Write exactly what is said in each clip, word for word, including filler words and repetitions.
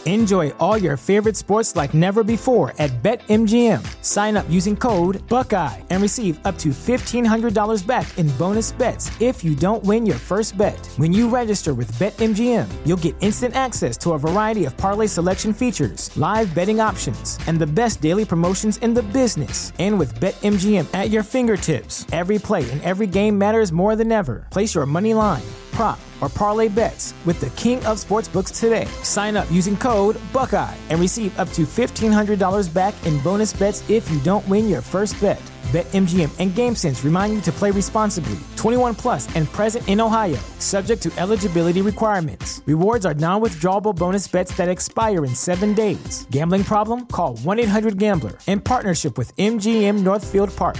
Enjoy all your favorite sports like never before at BetMGM. Sign up using code Buckeye and receive up to fifteen hundred dollars back in bonus bets if you don't win your first bet. When you register with BetMGM, you'll get instant access to a variety of parlay selection features, live betting options, and the best daily promotions in the business. And with BetMGM at your fingertips, every play and every game matters more than ever. Place your money line, prop, or parlay bets with the king of sportsbooks today. Sign up using code Buckeye and receive up to fifteen hundred dollars back in bonus bets if you don't win your first bet. BetMGM and GameSense remind you to play responsibly. twenty-one plus and present in Ohio, subject to eligibility requirements. Rewards are non-withdrawable bonus bets that expire in seven days. Gambling problem? Call one eight hundred gambler in partnership with M G M Northfield Park.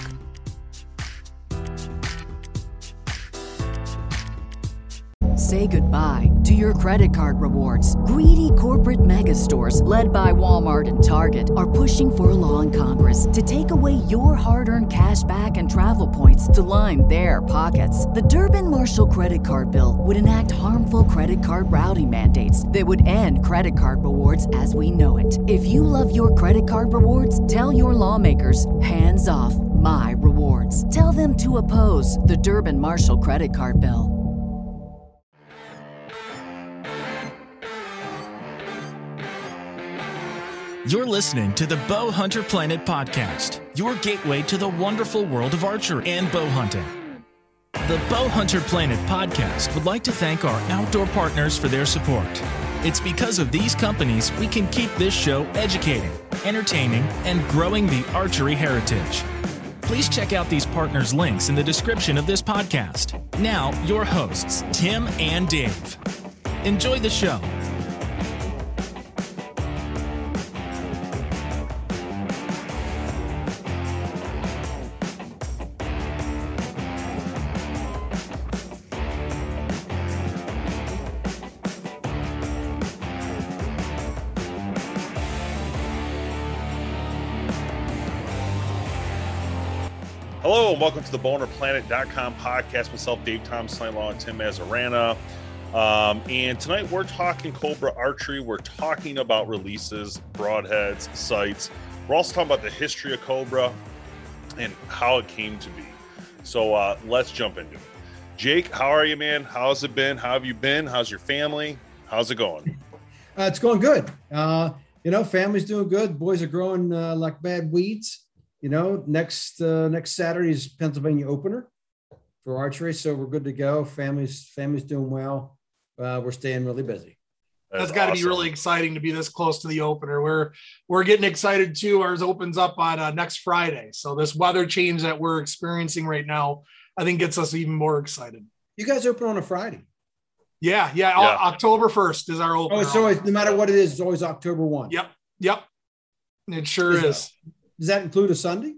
Say goodbye to your credit card rewards. Greedy corporate mega stores, led by Walmart and Target, are pushing for a law in Congress to take away your hard-earned cash back and travel points to line their pockets. The Durbin-Marshall credit card bill would enact harmful credit card routing mandates that would end credit card rewards as we know it. If you love your credit card rewards, tell your lawmakers, hands off my rewards. Tell them to oppose the Durbin-Marshall credit card bill. You're listening to the Bow Hunter Planet podcast, your gateway to the wonderful world of archery and bow hunting. The Bow Hunter Planet podcast would like to thank our outdoor partners for their support. It's because of these companies we can keep this show educating, entertaining, and growing the archery heritage. Please check out these partners' links in the description of this podcast. Now, your hosts, Tim and Dave. Enjoy the show. Hello and welcome to the bow hunter planet dot com podcast. Myself, Dave Thompson, along with Tim Mazzarana. Um, and tonight we're talking Cobra archery. We're talking about releases, broadheads, sights. We're also talking about the history of Cobra and how it came to be. So uh, let's jump into it. Jake, how are you, man? How's it been? How have you been? How's your family? How's it going? Uh, it's going good. Uh, you know, family's doing good. Boys are growing uh, like bad weeds. You know, next uh, next Saturday is Pennsylvania opener for archery, so we're good to go. Family's family's doing well. Uh, we're staying really busy. That's, That's got to awesome. Be really exciting to be this close to the opener. We're we're getting excited too. Ours opens up on uh, next Friday, so this weather change that we're experiencing right now, I think, gets us even more excited. You guys open on a Friday? Yeah, yeah. yeah. O- October first is our opener. Oh, it's always, no matter what it is, it's always October first. Yep, yep. It sure is. is. Does that include a Sunday?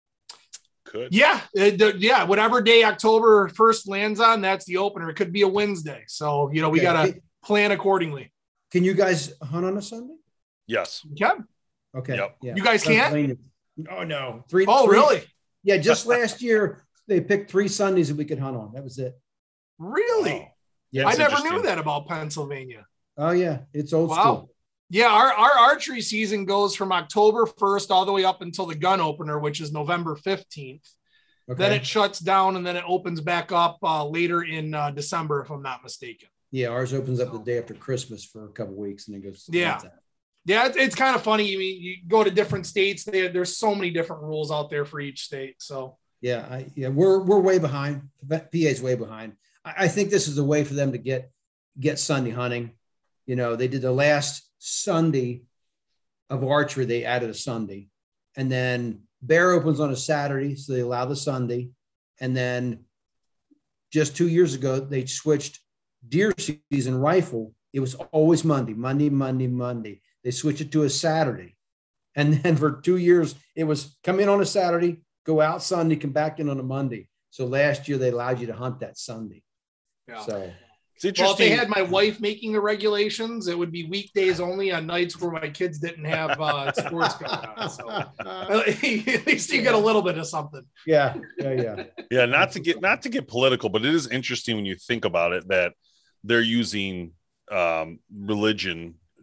Could. Yeah. It, yeah. Whatever day October first lands on, that's the opener. It could be a Wednesday. So, you know, we okay. got to plan accordingly. Can you guys hunt on a Sunday? Yes. Yeah. Okay. Yep. Yeah. You guys can't? Oh, no. Three. Oh, three, really? Yeah. Just last year, they picked three Sundays that we could hunt on. That was it. Really? Oh. Yeah. I never knew that about Pennsylvania. Oh, yeah. It's old wow. school. Yeah, our, our archery season goes from October first all the way up until the gun opener, which is November fifteenth. Okay. Then it shuts down and then it opens back up uh, later in uh, December, if I'm not mistaken. Yeah, ours opens up the day after Christmas for a couple of weeks and it goes. Yeah, yeah, it's, it's kind of funny. I mean, you go to different states. They, there's so many different rules out there for each state. So yeah, I, yeah, we're we're way behind. P A's way behind. I, I think this is a way for them to get get Sunday hunting. You know, they did the last Sunday of archery, they added a Sunday, and then bear opens on a Saturday, so they allow the Sunday. And then just two years ago, they switched deer season rifle. It was always Monday, Monday, Monday, Monday. They switched it to a Saturday. And then for two years, it was come in on a Saturday, go out Sunday, come back in on a Monday. So last year, they allowed you to hunt that Sunday. Yeah. So it's interesting. Well, if they had my wife making the regulations, it would be weekdays only on nights where my kids didn't have uh, sports going on. So at least you get a little bit of something. Yeah, yeah, yeah. Yeah, not to get not to get political, but it is interesting when you think about it that they're using um, religion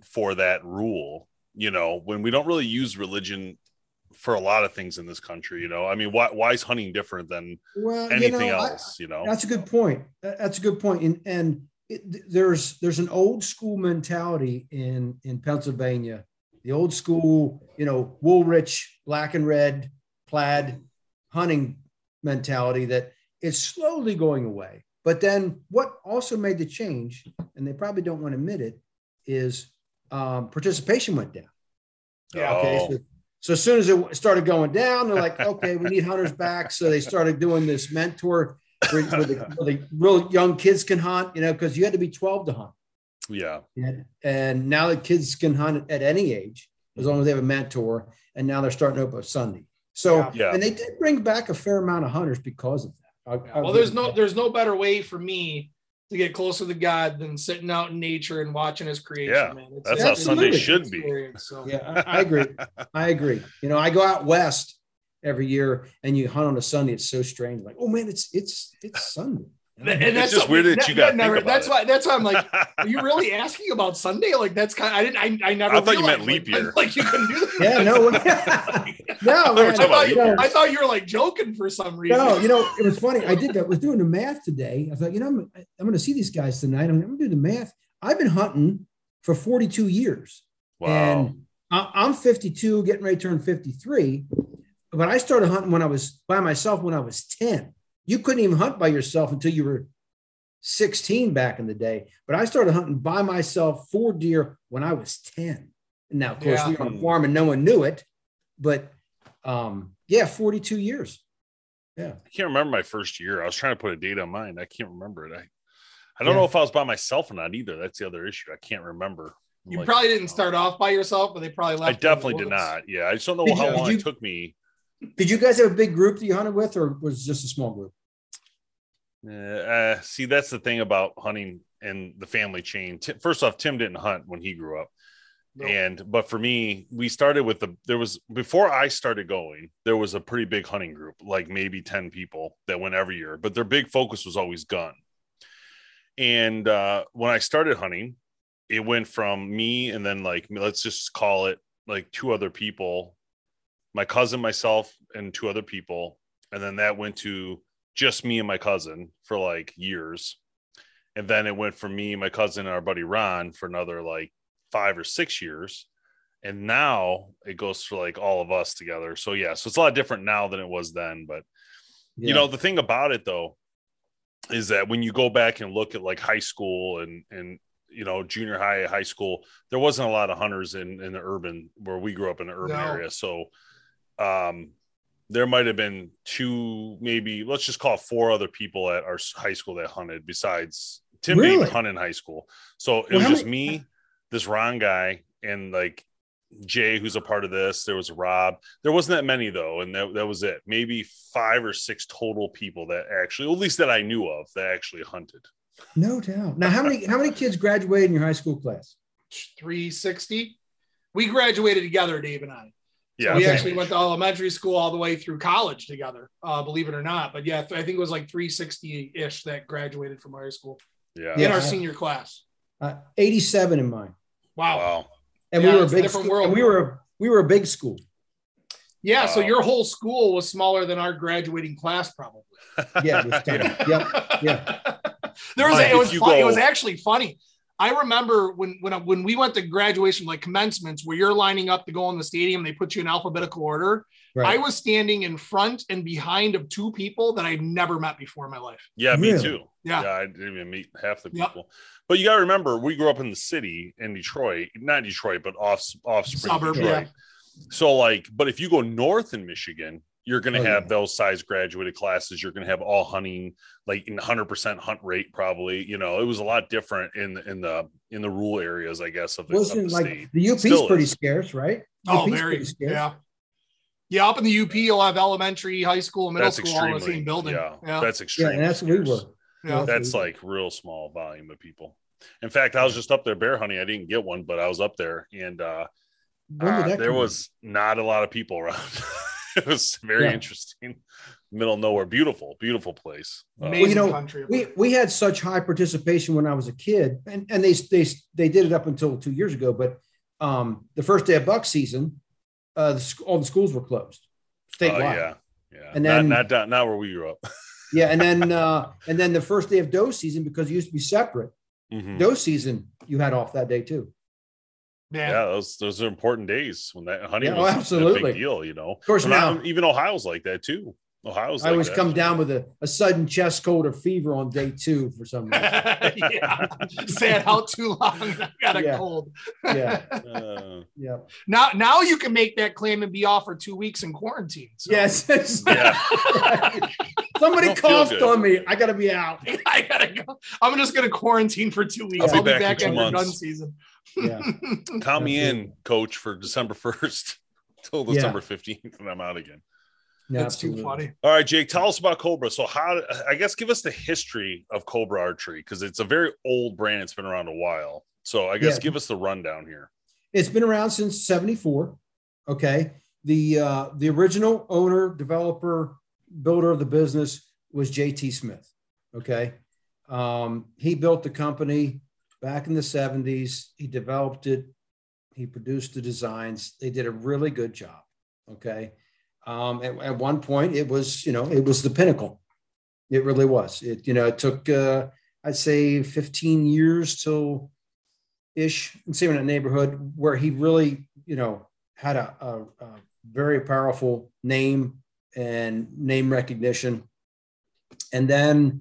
for that rule, you know, when we don't really use religion for a lot of things in this country, you know. I mean, why why is hunting different than well, anything you know, else, I, you know? That's a good point. That's a good point. And, and it, there's there's an old school mentality in, in Pennsylvania, the old school, you know, Woolrich, black and red, plaid hunting mentality that is slowly going away. But then what also made the change, and they probably don't want to admit it, is um, participation went down. Yeah. Okay. So, so as soon as it started going down, they're like, okay, we need hunters back. So they started doing this mentor where, where, the, where the real young kids can hunt, you know, because you had to be twelve to hunt. Yeah. And, and now the kids can hunt at any age, as long as they have a mentor. And now they're starting to open up Sunday. So, yeah. and they did bring back a fair amount of hunters because of that. I, yeah. I well, there's no, there's no better way for me to get closer to God than sitting out in nature and watching his creation. Yeah, man. It's, that's it's, how it's Sunday a should be. So. Yeah, I, I agree. I agree. You know, I go out west every year and you hunt on a Sunday. It's so strange. Like, oh man, it's it's it's Sunday. And that's it's just weird that, that you got to think about That's it. why. That's why I'm like, are you really asking about Sunday? Like, that's kind. Of, I didn't. I, I never. I thought you meant like, leap year. Like, like you can do that. Yeah, no, no, man. I, thought you, I thought you were like joking for some reason. No, you know, it was funny. I did that. I was doing the math today. I thought, you know, I'm, I'm going to see these guys tonight. I'm, I'm going to do the math. I've been hunting for forty-two years. Wow. And I, I'm fifty-two, getting ready to turn fifty-three. But I started hunting when I was by myself when I was ten. You couldn't even hunt by yourself until you were sixteen back in the day. But I started hunting by myself for deer when I was ten. And now, of course, Yeah. we were on a farm and no one knew it. But um, yeah, forty-two years. Yeah. I can't remember my first year. I was trying to put a date on mine. I can't remember it. I, I don't Yeah. know if I was by myself or not either. That's the other issue. I can't remember. I'm You like, probably didn't start off by yourself, but they probably left. I you in the definitely did woods. not. Yeah. I just don't know Did how you- long did you- it took me. Did you guys have a big group that you hunted with, or was it just a small group? Uh, uh, see, that's the thing about hunting and the family chain. Ti- First off, Tim didn't hunt when he grew up. No. And, but for me, we started with the, there was, before I started going, there was a pretty big hunting group, like maybe ten people that went every year, but their big focus was always gun. And uh, when I started hunting, it went from me and then like, let's just call it like two other people, my cousin, myself, and two other people. And then that went to just me and my cousin for like years. And then it went from me, my cousin, and our buddy Ron for another like five or six years. And now it goes for like all of us together. So yeah, so it's a lot different now than it was then. But Yeah. you know, the thing about it though, is that when you go back and look at like high school and, and, you know, junior high, high school, there wasn't a lot of hunters in, in the urban where we grew up in the urban No. area. So um, there might've been two, maybe let's just call it four other people at our high school that hunted besides Tim Really? didn't hunt in high school. So it Well, was how just many- me, this Ron guy, and like Jay, who's a part of this. There was Rob. There wasn't that many though. And that, that was it. Maybe five or six total people that actually, at least that I knew of, that actually hunted. No doubt. Now, how many how many kids graduated in your high school class? three sixty. We graduated together, Dave and I. Yeah. we Okay. actually went to elementary school all the way through college together, uh, believe it or not. But yeah, I think it was like three sixty-ish that graduated from high school Yeah. in Yeah. our senior class. Uh, eighty-seven in mine. Wow. Wow. And Yeah, we were a it's a big different school, world. and we were we were a big school. Yeah. So Wow. your whole school was smaller than our graduating class, probably. Yeah, it was tiny. Yep. Yeah. There was But a, it was if you fun, it go- was actually funny. I remember when when when we went to graduation, like commencements, where you're lining up to go in the stadium, they put you in alphabetical order. Right. I was standing in front and behind of two people that I'd never met before in my life. Yeah, me Really? too. Yeah. Yeah, I didn't even meet half the Yep. people. But you got to remember, we grew up in the city in Detroit, not Detroit, but off offspring Suburb, Detroit. yeah. So like, but if you go north in Michigan, you're going to Oh, have yeah. those size graduated classes. You're going to have all hunting, like in one hundred percent hunt rate, probably. You know, it was a lot different in the in the in the rural areas, I guess, of the, of Wasn't the like state. the U P's Still pretty is. scarce, right? Oh, U P's very. pretty scarce. Yeah. Yeah. Up in the U P, you'll have elementary, high school, middle That's school all in the extremely, same building. yeah, Yeah. that's Yeah, extremely. and that's what we scarce. were. Yeah. That's like real small volume of people. In fact, I was just up there bear hunting. I didn't get one, but I was up there, and uh, When did uh, that there come in? was not a lot of people around. It was very Yeah. interesting. Middle of nowhere, beautiful, beautiful place. Uh, Amazing Well, you know, country. we we had such high participation when I was a kid, and and they they they did it up until two years ago. But um, the first day of Buck season, uh, the, sc- all the schools were closed oh statewide. yeah, yeah. And not, then- not not not where we grew up. Yeah, and then uh, and then the first day of doe season, because it used to be separate, Mhm. doe season you had off that day too. Man, Yeah, those those are important days when that hunting Yeah, oh, was a absolutely. big deal. You know, Of course, Well, not- now even Ohio's like that too. Ohio's I like always that. come down with a, a sudden chest cold or fever on day two for some reason. yeah, sat out too long. I got a Yeah. cold. Yeah, Uh, yeah, Now, now you can make that claim and be off for two weeks in quarantine. So. yes. yeah, Somebody Don't feel coughed good. on me. I got to be out. I gotta go. I'm just gonna quarantine for two weeks. I'll I'll be be, back back, in two after gun months. season. Yeah. count me in, Absolutely. coach, for December first till Yeah. December fifteenth, and I'm out again. Yeah, That's too absolutely. funny. All right, Jake, tell us about Cobra. So, how, I guess, give us the history of Cobra Archery, because it's a very old brand. It's been around a while. So, I guess Yeah. give us the rundown here. It's been around since seventy-four. Okay. The uh, the original owner, developer, builder of the business was J T Smith. Okay. Um, he built the company back in the seventies. He developed it. He produced the designs. They did a really good job. Okay. Um, at, at one point, it was, you know, it was the pinnacle. It really was. It, you know, it took, uh, I'd say fifteen years till ish, and same in a neighborhood where he really, you know, had a, a, a very powerful name and name recognition. And then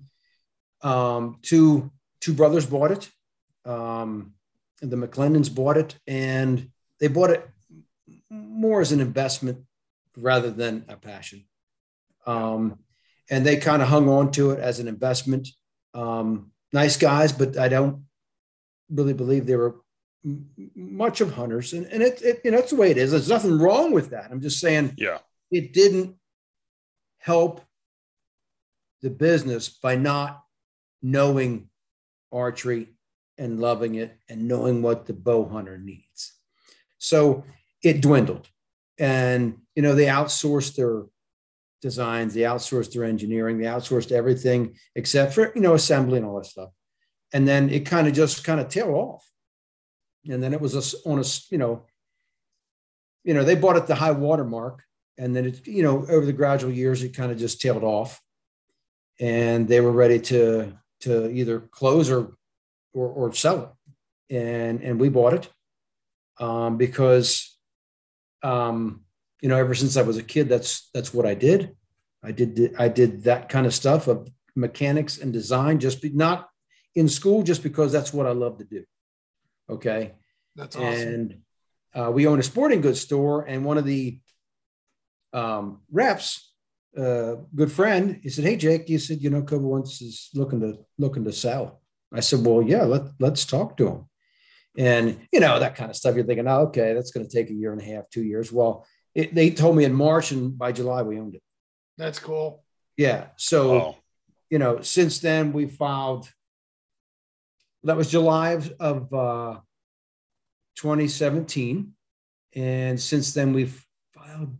um, two two brothers bought it. Um, and the McClendons bought it, and they bought it more as an investment rather than a passion. Um, and they kind of hung on to it as an investment. Um, nice guys, but I don't really believe they were m- much of hunters. And, and it, it, you know, that's the way it is. There's nothing wrong with that. I'm just saying Yeah. it didn't help the business by not knowing archery and loving it and knowing what the bow hunter needs. So it dwindled. And, you know, they outsourced their designs, they outsourced their engineering, they outsourced everything except for, you know, assembly and all that stuff. And then it kind of just kind of tailed off. And then it was a, on a, you know, you know, they bought it the high water mark. And then it, you know, over the gradual years, it kind of just tailed off. And they were ready to, to either close or, or, or sell it. And, and we bought it um, because, um, you know, ever since I was a kid, that's, that's what I did. I did, I did that kind of stuff of mechanics and design, just be, not in school, just because that's what I love to do. Okay. That's awesome. And uh, we own a sporting goods store, and one of the um, reps, uh, good friend, he said, "Hey, Jake," he said, "you know, Cobra wants is looking to looking to sell." I said, "Well, yeah, let let's talk to him." And you know, that kind of stuff. You're thinking, "Oh, okay, that's going to take a year and a half, two years." Well, it, they told me in March, and by July we owned it. That's cool. Yeah. So, Oh, you know, since then we filed. That was July of, of uh, twenty seventeen. And since then we've filed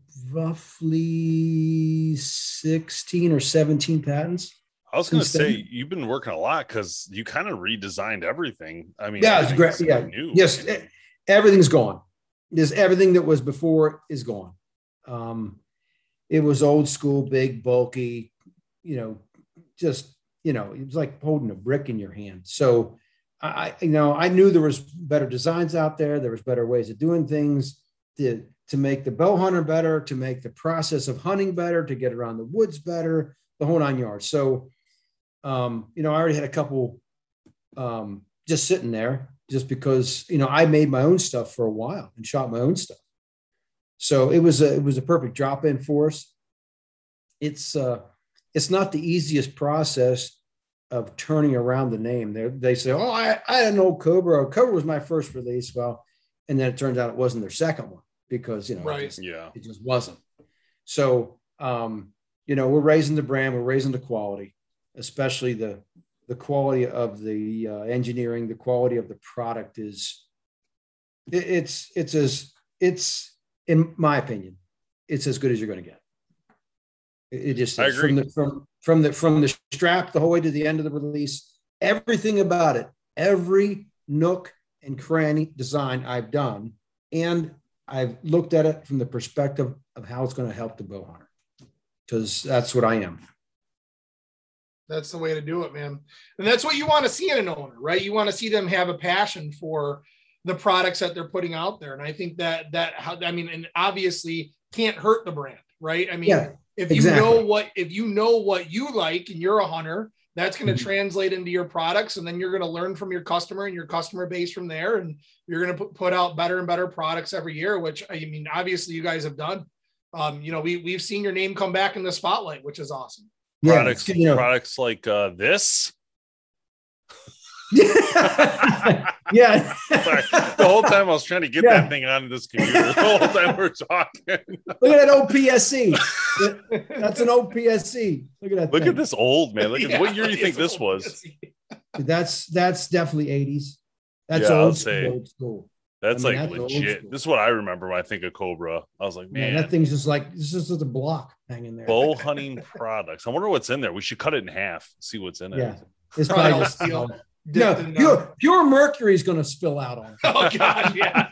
roughly sixteen or seventeen patents. I was going to Since say then- you've been working a lot because you kind of redesigned everything. I mean, Yeah, it's great. everything's Yeah. new. Yes. e- Everything's gone. There's everything that was before is gone. Um, it was old school, big, bulky, you know, just, you know, it was like holding a brick in your hand. So I, you know, I knew there was better designs out there. There was better ways of doing things to, to make the bow hunter better, to make the process of hunting better, to get around the woods better, the whole nine yards. So, um, you know, I already had a couple um, just sitting there just because, you know, I made my own stuff for a while and shot my own stuff. So it was a, it was a perfect drop in for us. It's, uh, it's not the easiest process of turning around the name. They they say, "Oh, I, I had an old Cobra. Cobra was my first release." Well, and then it turns out it wasn't their second one because, you know, Right. it, just, Yeah. it just wasn't. So, um, you know, we're raising the brand, we're raising the quality, especially the, the quality of the uh, engineering, the quality of the product is, it, it's, it's as, it's, in my opinion, it's as good as you're going to get. It, it just I is. agree. From the from from the from the strap the whole way to the end of the release. Everything about it, every nook and cranny design I've done, and I've looked at it from the perspective of how it's going to help the bow hunter, because that's what I am. That's the way to do it, man. And that's what you want to see in an owner, right? You want to see them have a passion for the products that they're putting out there. And I think that, that, I mean, and obviously can't hurt the brand, right? I mean, yeah, if you exactly. know what, if you know what you like and you're a hunter, that's going to mm-hmm. translate into your products. And then you're going to learn from your customer and your customer base from there. And you're going to put, put out better and better products every year, which I mean, obviously you guys have done. Um, you know, we, we've seen your name come back in the spotlight, which is awesome. Yeah, products, you know. products like uh, this. Yeah. Sorry. The whole time I was trying to get yeah. that thing onto this computer. The whole time we're talking. Look at that O P S C. That's an O P S C. Look at that. Look thing. at this old man. Look at yeah, what year do you think this was? That's that's definitely eighties. That's yeah, old, school, old school. That's I mean, like that's legit. This is what I remember when I think of Cobra. I was like, man, man that thing's just like this is just a block hanging there. Bow hunting products. I wonder what's in there. We should cut it in half. See what's in it. Yeah, it's probably just steel. No, in, pure, uh, pure mercury is going to spill out on it. Oh God, yeah.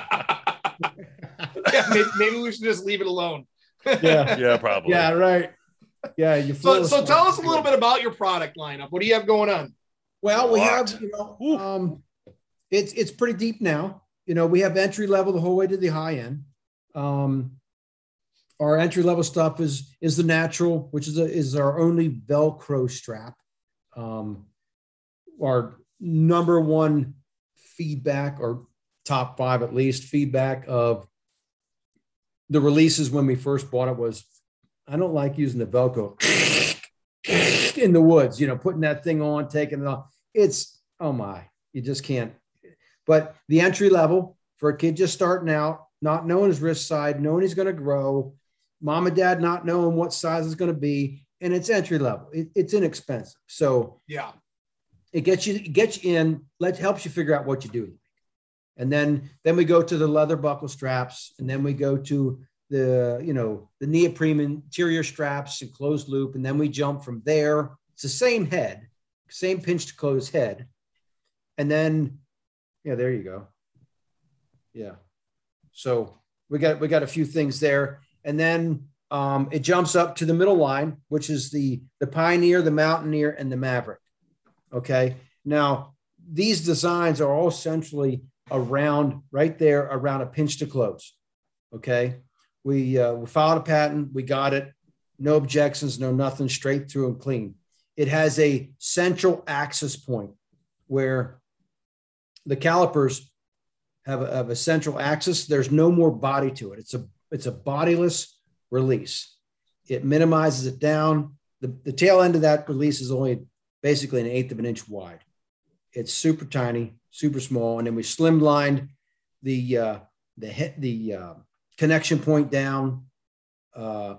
yeah maybe, maybe we should just leave it alone. Yeah, yeah, probably. Yeah, right. Yeah, you. So, so tell us a little bit about your product lineup. What do you have going on? Well, we have, you know, Ooh. um, it's it's pretty deep now. You know, we have entry level the whole way to the high end. Um, our entry level stuff is is the natural, which is a, is our only Velcro strap. Um, our number one feedback, or top five at least, feedback of the releases when we first bought it was, I don't like using the Velcro in the woods, you know, putting that thing on, taking it off. It's, oh my, you just can't. But the entry level for a kid just starting out, not knowing his wrist side, knowing he's going to grow, mom and dad not knowing what size it's going to be, and it's entry level. It, it's inexpensive. So yeah. It gets you, it gets you in, let, helps you figure out what you do. And then, then we go to the leather buckle straps, and then we go to the, you know, the neoprene interior straps and closed loop. And then we jump from there. It's the same head, same pinch to close head. And then, yeah, there you go. Yeah. So we got, we got a few things there. And then um, it jumps up to the middle line, which is the, the Pioneer, the Mountaineer, and the Maverick. Okay. Now, these designs are all essentially around right there around a pinch to close. Okay. We, uh, we filed a patent. We got it. No objections, no nothing, straight through and clean. It has a central access point where the calipers have a, have a central axis. There's no more body to it. It's a, it's a bodiless release. It minimizes it down. The, the tail end of that release is only basically an eighth of an inch wide. It's super tiny, super small. And then we slimlined the, uh, the, he- the uh, connection point down. Uh,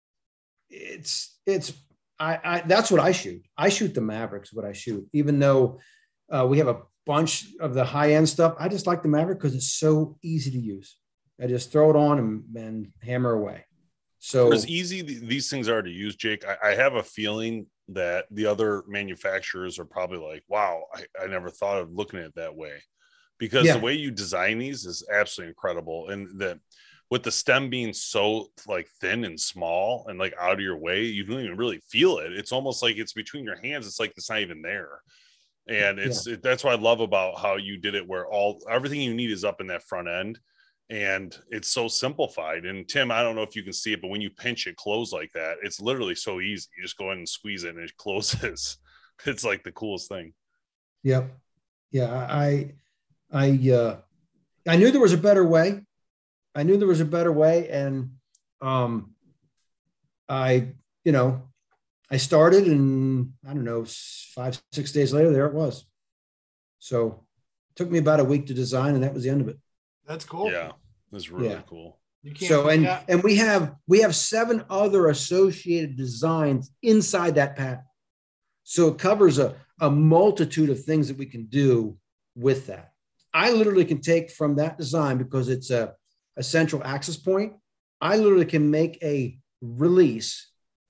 it's, it's, I, I, that's what I shoot. I shoot the Mavericks, what I shoot, even though uh, we have a bunch of the high end stuff. I just like the Maverick because it's so easy to use. I just throw it on and, and hammer away. So for as easy th- these things are to use, Jake, I, I have a feeling that the other manufacturers are probably like, wow, I, I never thought of looking at it that way, because yeah. the way you design these is absolutely incredible. And that with the stem being so like thin and small and like out of your way, you don't even really feel it. It's almost like it's between your hands. It's like it's not even there. And it's, yeah. it, that's what I love about how you did it, where all, everything you need is up in that front end. And it's so simplified. And Tim, I don't know if you can see it, but when you pinch it close like that, it's literally so easy. You just go in and squeeze it and it closes. It's like the coolest thing. Yep. Yeah. I, I, uh, I knew there was a better way. I knew there was a better way. And, um, I, you know, I started and I don't know, five, six days later, there it was. So it took me about a week to design, and that was the end of it. That's cool. Yeah, that's really yeah. cool. You can't so and that. and we have we have seven other associated designs inside that patent. So it covers a, a multitude of things that we can do with that. I literally can take from that design, because it's a, a central access point. I literally can make a release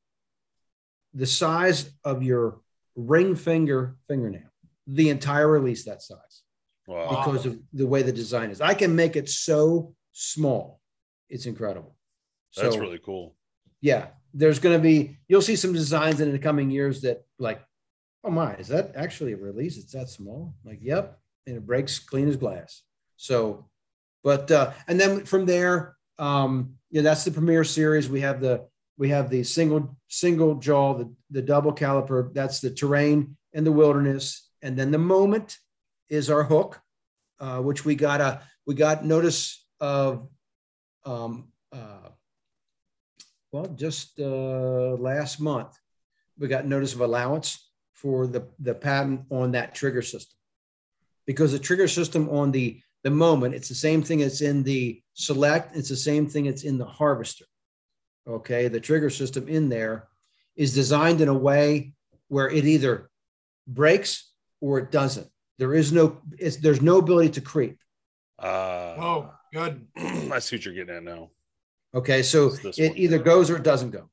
the size of your ring finger fingernail, the entire release that size. Wow. Because of the way the design is. I can make it so small. It's incredible. That's so, really cool. Yeah. There's going to be, you'll see some designs in the coming years that like, oh my, is that actually a release? It's that small? Like, yep. And it breaks clean as glass. So, but, uh, and then from there, um, yeah, that's the Premier series. We have the, we have the single, single jaw, the, the double caliper. That's the terrain and the wilderness. And then the Moment is our hook, uh, which we got a, we got notice of, um, uh, well, just uh, last month, we got notice of allowance for the, the patent on that trigger system. Because the trigger system on the, the Moment, it's the same thing that's in the Select, it's the same thing that's in the Harvester. Okay, the trigger system in there is designed in a way where it either breaks or it doesn't. There is no, it's, there's no ability to creep. Uh, oh, good. I see what you're getting at now. Okay, so it one. either goes or it doesn't go.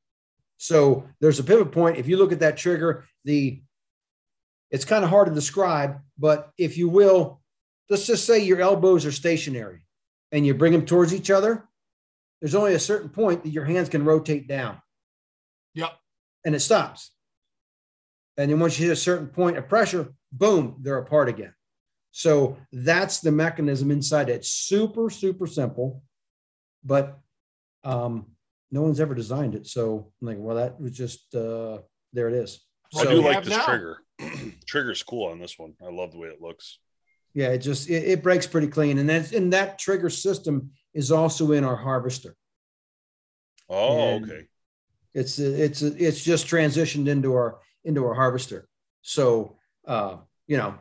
So there's a pivot point. If you look at that trigger, the it's kind of hard to describe, but if you will, let's just say your elbows are stationary and you bring them towards each other, there's only a certain point that your hands can rotate down. Yep. And it stops. And then once you hit a certain point of pressure, boom, they're apart again. So that's the mechanism inside it. It's super, super simple, but um, no one's ever designed it. So I'm like, well, that was just, uh, there it is. I so, do like this now. trigger. Trigger's cool on this one. I love the way it looks. Yeah, it just, it, it breaks pretty clean. And then and that trigger system is also in our Harvester. Oh, and okay. It's, it's, it's just transitioned into our, into our Harvester. So, uh, you know,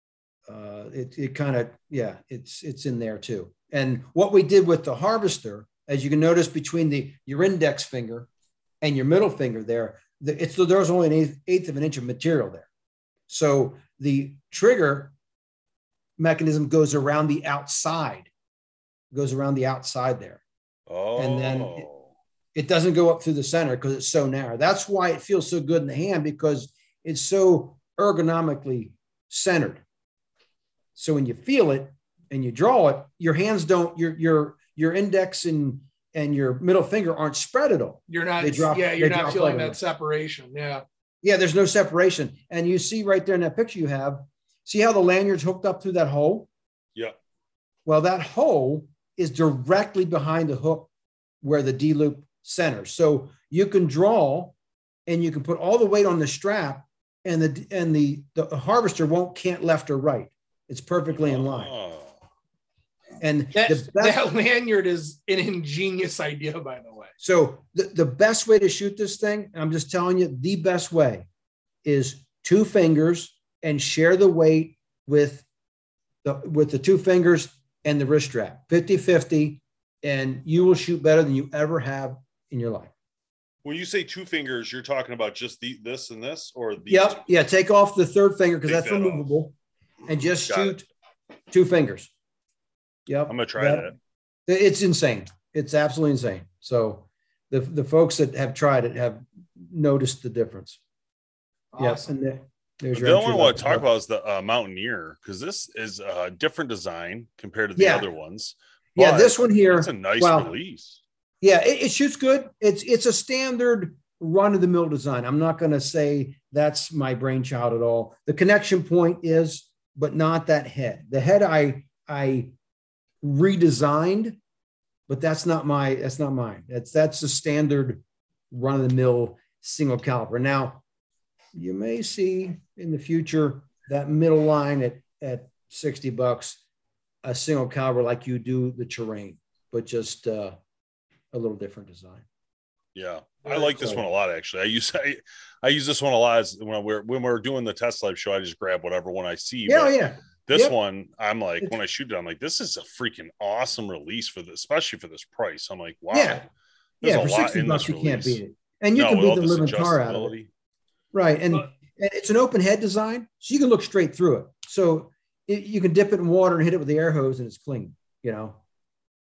uh, it, it kind of, yeah, it's, it's in there too. And what we did with the Harvester, as you can notice between the, your index finger and your middle finger there, the, it's, there's only an eighth, eighth of an inch of material there. So the trigger mechanism goes around the outside, goes around the outside there. Oh. And then it, it doesn't go up through the center because it's so narrow. That's why it feels so good in the hand, because it's so ergonomically centered. So when you feel it and you draw it, your hands don't, your, your, your index and, and your middle finger aren't spread at all. You're not, drop, yeah, you're not feeling that separation. Yeah. Yeah. There's no separation. And you see right there in that picture you have, see how the lanyard's hooked up through that hole? Yeah. Well, that hole is directly behind the hook where the D-loop centers. So you can draw and you can put all the weight on the strap, and the, and the, the Harvester won't cant left or right. It's perfectly in line. Oh. And that, the best, that lanyard is an ingenious idea, by the way. So the, the best way to shoot this thing, I'm just telling you, the best way is two fingers and share the weight with the, with the two fingers and the wrist strap, fifty fifty, and you will shoot better than you ever have in your life. When you say two fingers, you're talking about just the, this and this, or these Yep. two? Yeah. Take off the third finger because that's that removable off. And just Got shoot it. two fingers. Yep. I'm going to try that, that. It's insane. It's absolutely insane. So the, the folks that have tried it have noticed the difference. Awesome. Yes. And there's the other one I want to talk about is the uh, Mountaineer, because this is a different design compared to the yeah. other ones. Yeah. This one here. It's a nice well, release. Yeah. It, it shoots good. It's, it's a standard run of the mill design. I'm not going to say that's my brainchild at all. The connection point is, but not that head. The head I, I redesigned, but that's not my, that's not mine. That's, that's the standard run of the mill single caliber. Now you may see in the future that middle line at, at sixty bucks, a single caliber like you do the Terrain, but just uh, a little different design. Yeah. I like this one a lot, actually. I use I, I use this one a lot as when we're when we're doing the Test Live show. I just grab whatever one I see. Yeah, yeah. This yep. one, I'm like, when I shoot it, I'm like, this is a freaking awesome release for this, especially for this price. I'm like, wow. Yeah, There's yeah. a For lot sixty in bucks, this you can't release. beat it, and you no, can beat the living tar out of it. Right, and, but, and it's an open head design, so you can look straight through it. So it, you can dip it in water and hit it with the air hose, and it's clean. You know.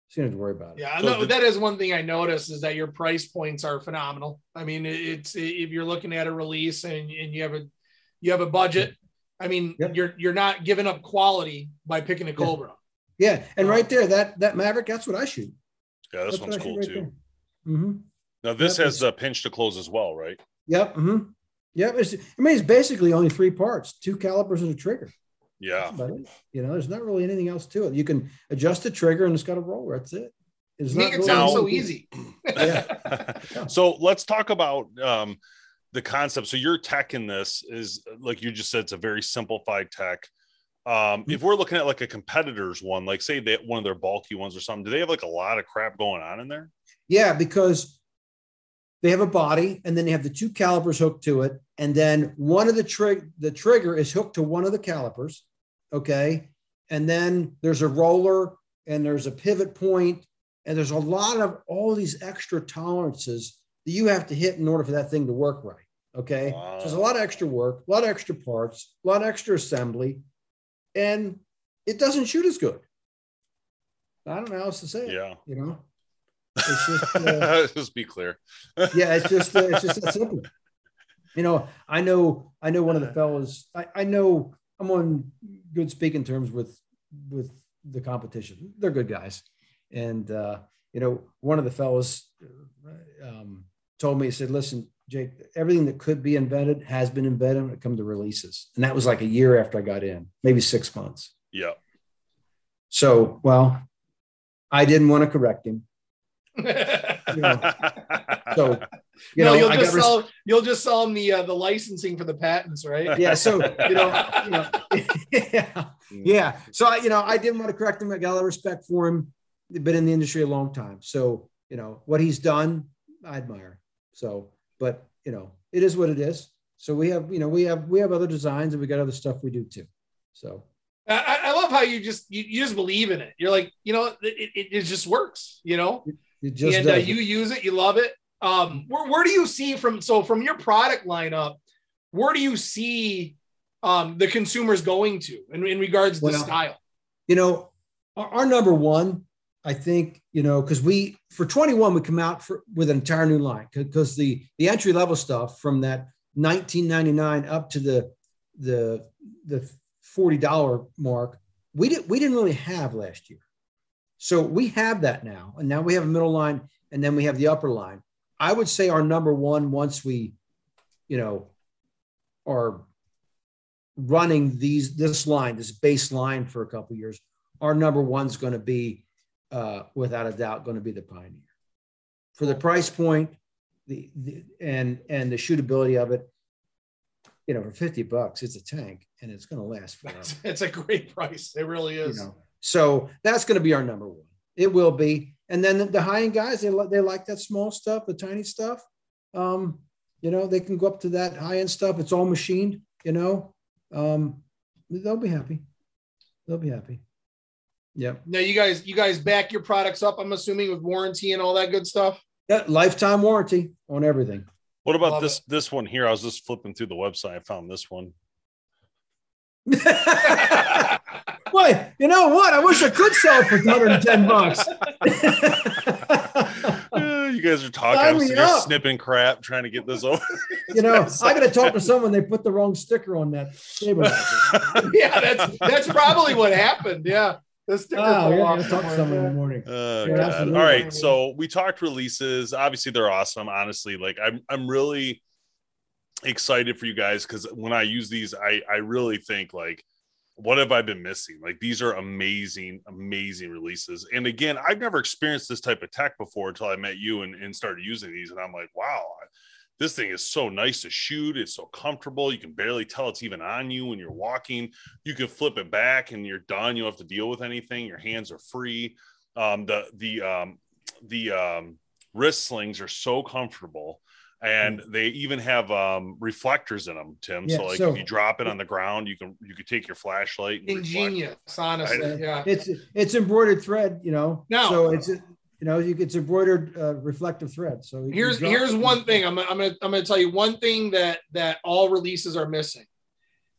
So you don't have to worry about it. Yeah, So no, the- that is one thing I noticed is that your price points are phenomenal. I mean, it's if you're looking at a release and, and you have a you have a budget, I mean, Yep. you're you're not giving up quality by picking a Cobra. Yeah, and right there, that that Maverick, that's what I shoot. Yeah, this That's one's what I shoot cool right too. Mm-hmm. Now this Yep, has it's- the pinch to close as well, right? Yep. Mm-hmm. Yep. It's, I mean, it's basically only three parts: two calipers and a trigger. Yeah. That's about it. You know, there's not really anything else to it. You can adjust the trigger, and it's got a roller. That's it. It's You make it really sound so anything- easy. Yeah. So let's talk about um, the concept. So your tech in this is, like you just said, it's a very simplified tech. Um, if we're looking at like a competitor's one, like say they one of their bulky ones or something, do they have like a lot of crap going on in there? Yeah, because they have a body, and then they have the two calipers hooked to it, and then one of the trig the trigger is hooked to one of the calipers. Okay, and then there's a roller, and there's a pivot point, and there's a lot of all these extra tolerances that you have to hit in order for that thing to work right. Okay, Wow. so there's a lot of extra work, a lot of extra parts, a lot of extra assembly, and it doesn't shoot as good. I don't know how else to say it. Yeah. You know, it's just. Uh, Just be clear. yeah, it's just uh, it's just that simple. You know, I know I know one of the fellows. I, I know I'm on good speaking terms with with the competition. They're good guys, and uh, you know, one of the fellows uh, um, told me, he said, "Listen, Jake, everything that could be invented has been invented when it comes to releases," and that was like a year after I got in, maybe six months. Yeah. So, well, I didn't want to correct him. no, You know, so you know, you'll I just got res- sell you'll just sell them the uh, the licensing for the patents, right? yeah, so you know, you know yeah, yeah. So I, you know, I didn't want to correct him. I got a lot of respect for him. He's been in the industry a long time. So, you know, what he's done, I admire. So, but you know, it is what it is. So we have, you know, we have we have other designs, and we got other stuff we do too. So I, I love how you just you, you just believe in it. You're like, you know, it, it, it just works, you know, it just and uh, does. you use it, you love it. Um, where, where do you see from so from your product lineup, where do you see um, the consumers going to in, in regards to Well, style? You know, our, our number one, I think, you know, because we for twenty-one we come out for, with an entire new line, because the the entry level stuff from that nineteen ninety-nine up to the the the forty dollar mark, we didn't we didn't really have last year. So we have that now, and now we have a middle line, and then we have the upper line. I would say our number one, once we, you know, are running these this line, this base line for a couple of years, our number one's going to be, uh, without a doubt, going to be the Pioneer. For the price point, the, the and and the shootability of it, you know, for fifty bucks, it's a tank, and it's going to last forever. It's a great price. It really You is. know, so that's going to be our number one. It will be. And then the, the high-end guys, they, li- they like that small stuff, the tiny stuff. Um, you know, they can go up to that high-end stuff. It's all machined, you know. Um, they'll be happy. They'll be happy. Yep. Now you guys, you guys back your products up, I'm assuming, with warranty and all that good stuff. Yeah, lifetime warranty on everything. What about Love this it. this one here? I was just flipping through the website. I found this one. Boy, you know what? I wish I could sell it for one hundred ten bucks. Uh, you guys are talking. Sign I'm me sitting here up. snipping crap, trying to get this over. You know, I got to talk to someone. They put the wrong sticker on that stabilizer. Yeah, that's that's probably what happened. Yeah. The sticker Oh, fell yeah, off I talked to somewhere. someone in the morning. Oh, Yeah, God. absolutely. All right, so we talked releases. Obviously, they're awesome. Honestly, like I'm, I'm really excited for you guys because when I use these, I, I really think like, what have I been missing? Like these are amazing, amazing releases. And again, I've never experienced this type of tech before until I met you and, and started using these. And I'm like, wow, this thing is so nice to shoot. It's so comfortable. You can barely tell it's even on you when you're walking. You can flip it back and you're done. You don't have to deal with anything. Your hands are free. Um, the the um, the um, wrist slings are so comfortable. And they even have um, reflectors in them, Tim. Yeah, so like so- if you drop it on the ground, you can you could take your flashlight. And reflect. Ingenious, honestly. Yeah. It's it's embroidered thread, you know. Now- so it's you know you it's embroidered uh, reflective thread. So you Here's drop here's it- one thing. I'm I'm gonna I'm gonna tell you one thing that that all releases are missing.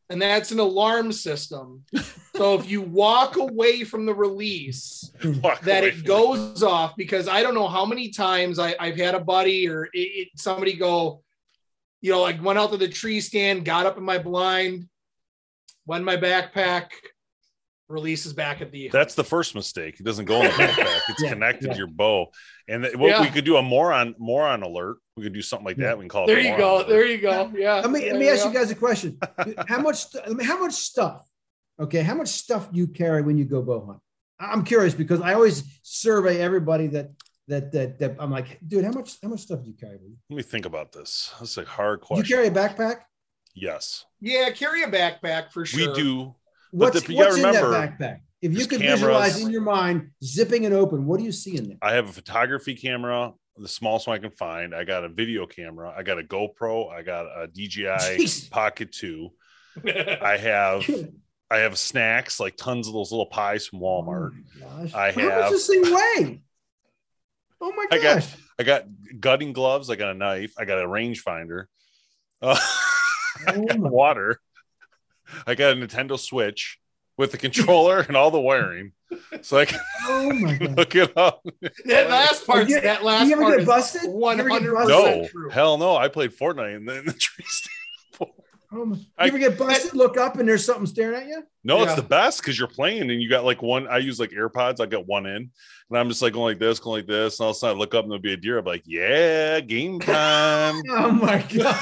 and that's an alarm system. So if you walk away from the release, Walk that away it from goes off, because I don't know how many times I, I've had a buddy or it, it, somebody go, you know, like went out to the tree stand, got up in my blind, went in my backpack, releases back at the. That's the first mistake. It doesn't go in the backpack. It's Yeah, connected yeah. to your bow. And th- what Yeah. we could do a moron moron alert. We could do something like that. We can call it. There the you moron go. alert. There you go. Yeah. Let me yeah, let me ask yeah. you guys a question. How much stu- I mean, how much stuff? Okay, how much stuff do you carry when you go bow hunt? I'm curious because I always survey everybody that that that, that I'm like, dude, how much how much stuff do you carry? With you? Let me think about this. That's a hard Do question. you carry a backpack? Yes, Yeah, carry a backpack for sure. we do. But What's, the- you gotta what's in that remember, backpack? If you there's could cameras. visualize in your mind zipping it open, what do you see in there? I have a photography camera, the smallest one I can find. I got a video camera. I got a GoPro. I got a D J I Jeez. Pocket two. I have I have snacks, like tons of those little pies from Walmart. Oh my gosh. I How much have- does this thing weigh? Oh my I got- gosh. I got gutting gloves. I got a knife. I got a rangefinder. Uh, Oh my- water. I got a Nintendo Switch with the controller and all the wiring, so I can oh my god. look it up. That last part. You- That last you ever part get is busted? You one ever get hundred busted? percent No, true. hell no. I played Fortnite in the, in the tree stand. Oh my. You I- ever get busted? Look up and there's something staring at you? No, it's Yeah. the best because you're playing and you got like one. I use like AirPods. I got one in, and I'm just like going like this, going like this, and all of a sudden I look up and there'll be a deer. I'm like, yeah, game time. Oh my god.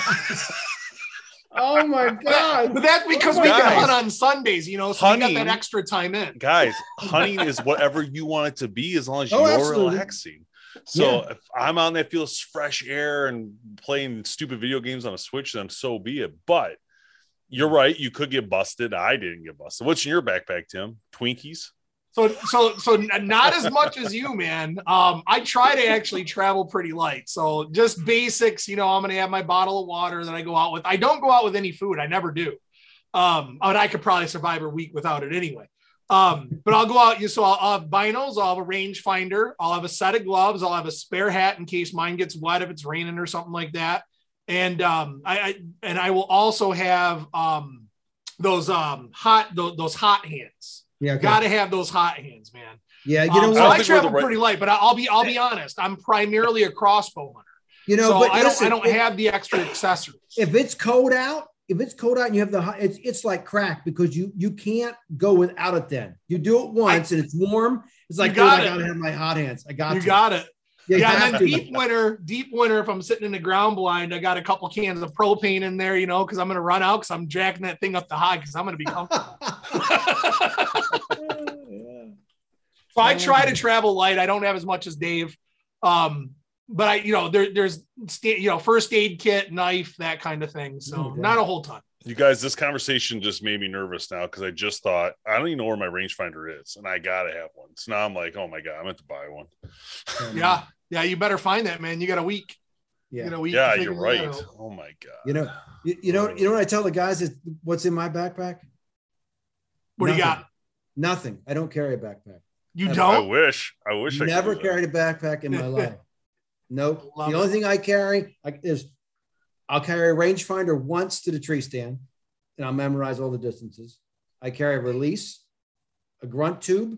Oh my god. But that's because we Guys. can hunt on Sundays, you know, so we got Hunting. that extra time in. Guys, hunting is whatever you want it to be as long as Oh, you're absolutely. relaxing. So Yeah. if I'm on that feels fresh air and playing stupid video games on a Switch, then so be it. But you're right, you could get busted. I didn't get busted. What's in your backpack, Tim? Twinkies? So, so, so not as much as you, man. Um, I try to actually travel pretty light. So just basics, you know, I'm going to have my bottle of water that I go out with. I don't go out with any food. I never do. Um, and I could probably survive a week without it anyway. Um, but I'll go out. You so I'll, I'll have binos. I'll have a rangefinder. I'll have a set of gloves. I'll have a spare hat in case mine gets wet if it's raining or something like that. And um, I, I and I will also have um, those um, hot those, those hot hands. Yeah, okay. Got to have those hot hands, man. Yeah, you know Um, what? so I don't I think we're travel the right- pretty light, but I- I'll be I'll be honest. I'm primarily a crossbow hunter, you know, so but I don't listen, I don't if, have the extra accessories. if it's cold out, if it's cold out and you have the hot, it's it's like crack because you you can't go without it. Then you do it once and it's warm. It's like, You got dude, it. I gotta have my hot hands. I got You to. got it. You Yeah, have and then to. deep winter, deep winter. If I'm sitting in the ground blind, I got a couple cans of propane in there, you know, because I'm gonna run out because I'm jacking that thing up the high because I'm gonna be comfortable. So I try to travel light. I don't have as much as Dave, um, but I, you know, there, there's, sta- you know, first aid kit, knife, that kind of thing. So Okay. not a whole ton. You guys, this conversation just made me nervous now because I just thought I don't even know where my rangefinder is, and I gotta have one. So now I'm like, oh my god, I'm going to buy one. Yeah, yeah, you better find that, man. You got a week. You Yeah. got a week. Yeah, to you're figure right. that out. Oh my god. You know, you, you know, you know what I tell the guys is what's in my backpack? What do you Nothing. got? Nothing. I don't carry a backpack. You Never. I don't? wish. I wish I Never could do that. carried a backpack in my life. Nope. Love the it. only thing I carry like, is I'll carry a rangefinder once to the tree stand, and I'll memorize all the distances. I carry a release, a grunt tube,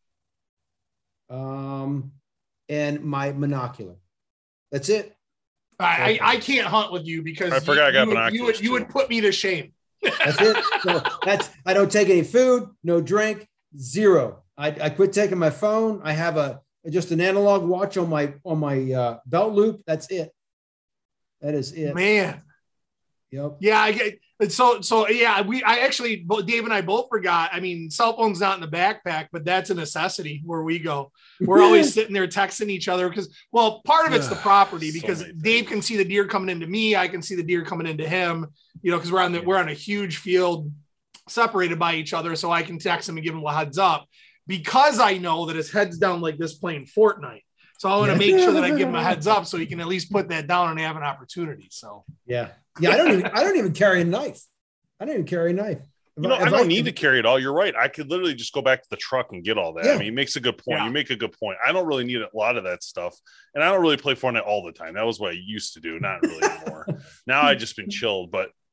um, and my monocular. That's it. I, I I can't hunt with you because I forgot I got you, would- you would binoculars, you would too. put me to shame. That's it. So that's I don't take any food, no drink, zero. I, I quit taking my phone. I have a just an analog watch on my on my uh, belt loop. That's it. That is it. Man. Yep. Yeah, I get and so so yeah, we I actually both Dave and I both forgot. I mean, cell phone's not in the backpack, but that's a necessity where we go. We're always sitting there texting each other because well, part of it's the property So because many things. Dave can see the deer coming into me, I can see the deer coming into him, you know, because we're on the we're on a huge field separated by each other, so I can text him and give him a heads up because I know that his head's down like this playing Fortnite. So I want to make sure that I give him a heads up so he can at least put that down and have an opportunity. So Yeah. Yeah. I don't even I don't even carry a knife. I don't even carry a knife. If You know, if I don't need to carry it all. You're right. I could literally just go back to the truck and get all that. Yeah. I mean, it makes a good point. Yeah. You make a good point. I don't really need a lot of that stuff. And I don't really play Fortnite all the time. That was what I used to do. Not really anymore. Now I just been chilled. But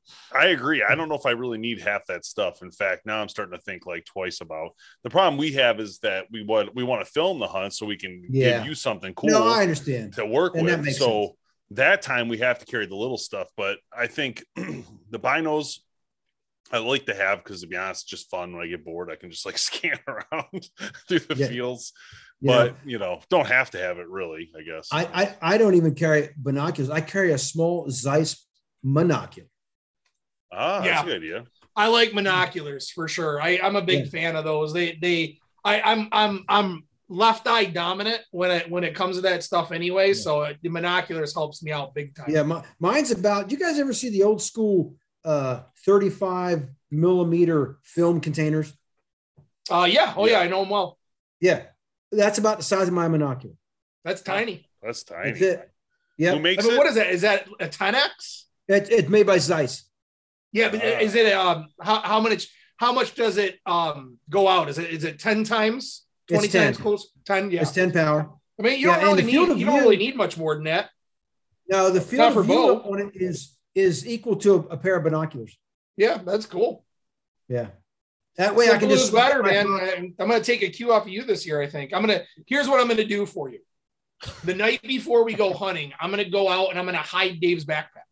I agree. I don't know if I really need half that stuff. In fact, now I'm starting to think like twice about the problem we have is that we want we want to film the hunt so we can yeah. give you something cool. No, I understand to work and with. That makes so sense. that time we have to carry the little stuff, but I think the binos I like to have because to be honest, it's just fun. When I get bored, I can just like scan around through the yeah. fields. Yeah. But you know, don't have to have it really. I guess I, I I don't even carry binoculars. I carry a small Zeiss monocular. Ah, that's yeah. a good idea. I like monoculars for sure. I, I'm a big yeah. fan of those. They they I, I'm I'm I'm left eye dominant when it when it comes to that stuff anyway. Yeah. So uh, the binoculars helps me out big time. Yeah, my, mine's about. You guys ever see the old school uh, thirty-five millimeter film containers? Uh yeah. Oh yeah, I know them well. Yeah. That's about the size of my monocular. That's tiny. That's tiny. That's it. Yeah. Who makes I mean, it? What is that? Is that a ten X? It, it's made by Zeiss. Yeah, but uh, is it um how, how much how much does it um go out? Is it is it ten times, twenty times close? ten, yeah. It's ten power. I mean, you don't yeah, really need you view, don't really need much more than that. No, the field of view on it is is equal to a, a pair of binoculars. Yeah, that's cool. Yeah. That way so I can just better, man. I'm going to take a cue off of you this year. I think I'm going to, here's what I'm going to do for you. The night before we go hunting, I'm going to go out and I'm going to hide Dave's backpack.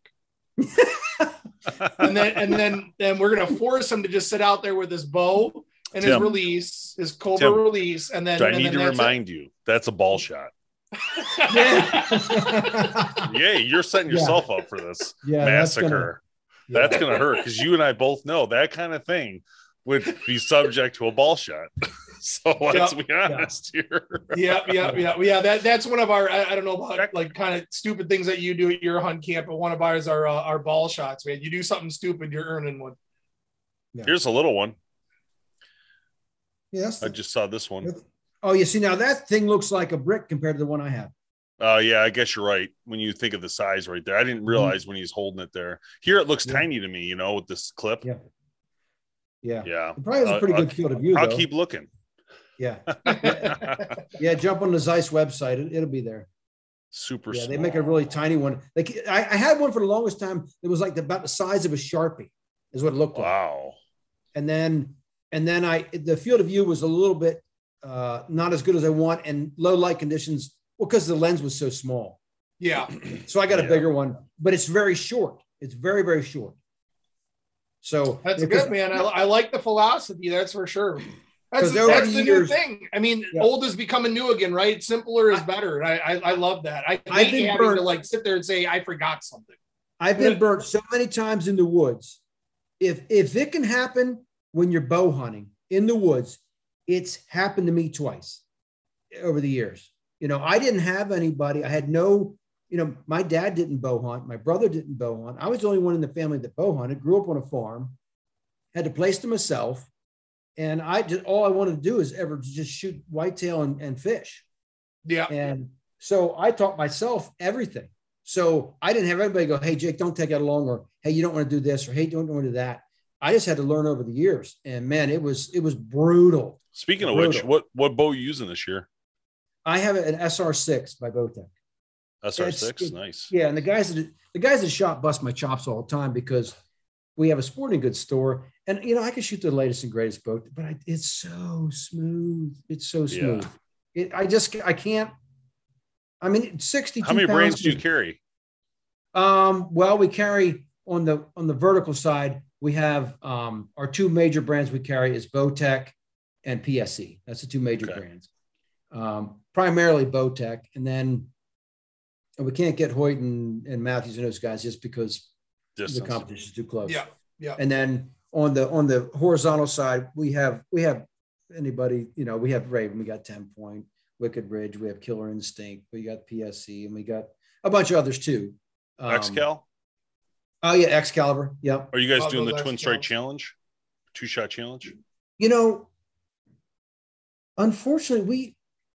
and then, and then, then we're going to force him to just sit out there with his bow and Tim, his release, his Cobra Tim, release. And then, do I and need then to remind it. you that's a ball shot. yeah. yeah. You're setting yourself yeah. up for this yeah, massacre. That's going to yeah. hurt because you and I both know that kind of thing would be subject to a ball shot. So let's yep. be honest yeah. here. yeah, yeah, yeah. Yeah, that, that's one of our, I, I don't know about like kind of stupid things that you do at your hunt camp, but one of ours are uh, our ball shots, man. You do something stupid, you're earning one. Yeah. Here's a little one. Yes. I just saw this one. Oh, you see, now that thing looks like a brick compared to the one I have. Oh, uh, yeah, I guess you're right. When you think of the size right there, I didn't realize mm-hmm. when he's holding it there. Here it looks yeah. tiny to me, you know, with this clip. Yeah. Yeah. Yeah. It probably has a pretty uh, good field of view. I'll though. keep looking. Yeah. yeah. yeah. Jump on the Zeiss website. It, it'll be there. Super Yeah. small. They make a really tiny one. Like I, I had one for the longest time. It was like the, about the size of a Sharpie is what it looked like. Wow. And then, and then I, the field of view was a little bit uh, not as good as I want and low light conditions. Well, because the lens was so small. Yeah. So I got a yeah. bigger one, but it's very short. It's very, very short. So that's good, man. I, I like the philosophy. That's for sure. That's, that's the years, new thing. I mean, yeah. old is becoming new again, right? Simpler is better. I I, I love that. I I've hate having burnt, to like sit there and say, I forgot something. I've been burnt so many times in the woods. If if it can happen when you're bow hunting in the woods, it's happened to me twice over the years. You know, I didn't have anybody. I had no, you know, my dad didn't bow hunt. My brother didn't bow hunt. I was the only one in the family that bow hunted, grew up on a farm, had the place to myself. And I just, all I wanted to do is ever just shoot whitetail and, and fish. Yeah. And so I taught myself everything. So I didn't have everybody go, hey, Jake, don't take that along, or, hey, you don't want to do this, or, hey, don't want to do that. I just had to learn over the years. And man, it was, it was brutal. Speaking brutal. of which, what, what bow are you using this year? I have an S R six by Bowtech. S R six, nice. Yeah, and the guys that the guys that shop bust my chops all the time because we have a sporting goods store, and you know I can shoot the latest and greatest boat, but I, it's so smooth. It's so smooth. Yeah. It, I just I can't. I mean, sixty-two. How many brands do you carry? Um. Well, we carry on the on the vertical side. We have um our two major brands we carry is Bowtech and P S E. That's the two major okay. brands. Um, primarily Bowtech, and then and we can't get Hoyt and, and Matthews and those guys just because Distance. the competition is too close. Yeah, yeah. And then on the on the horizontal side, we have we have anybody, you know, we have Raven, we got ten Point, Wicked Ridge, we have Killer Instinct, we got P S C, and we got a bunch of others too. Um, Excal. Oh yeah, Excalibur. Yep. Are you guys All doing the Twin Excals. Strike Challenge, two shot challenge? You know, unfortunately, we.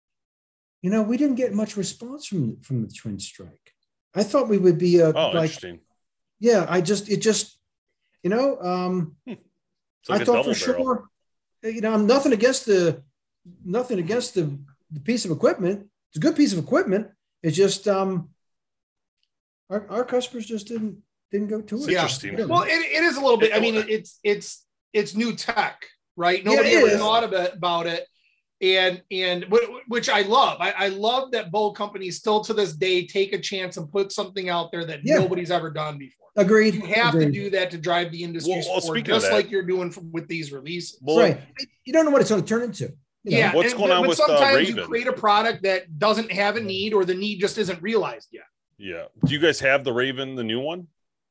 You know, we didn't get much response from from the Twin Strike. I thought we would be a oh, like, interesting. Yeah, I just it just, you know, um, hmm. like I thought for sure. You know, I'm nothing against the nothing against the, the piece of equipment. It's a good piece of equipment. It's just um, our our customers just didn't didn't go to it. It's interesting. Well, it, it is a little bit. I mean, it, it's it's it's new tech, right? Nobody Yeah, ever is. thought about about it, and and which I love. I, I love that boat companies still to this day take a chance and put something out there that Yeah. nobody's ever done before. Agreed. You have Agreed. to do that to drive the industry Well, well, forward, speaking of just that- like you're doing for, with these releases. Well, right. You don't know what it's going to turn into. You know? Yeah, What's and- going on but with, uh, sometimes you Raven? create a product that doesn't have a need, or the need just isn't realized yet. Yeah. Do you guys have the Raven, the new one?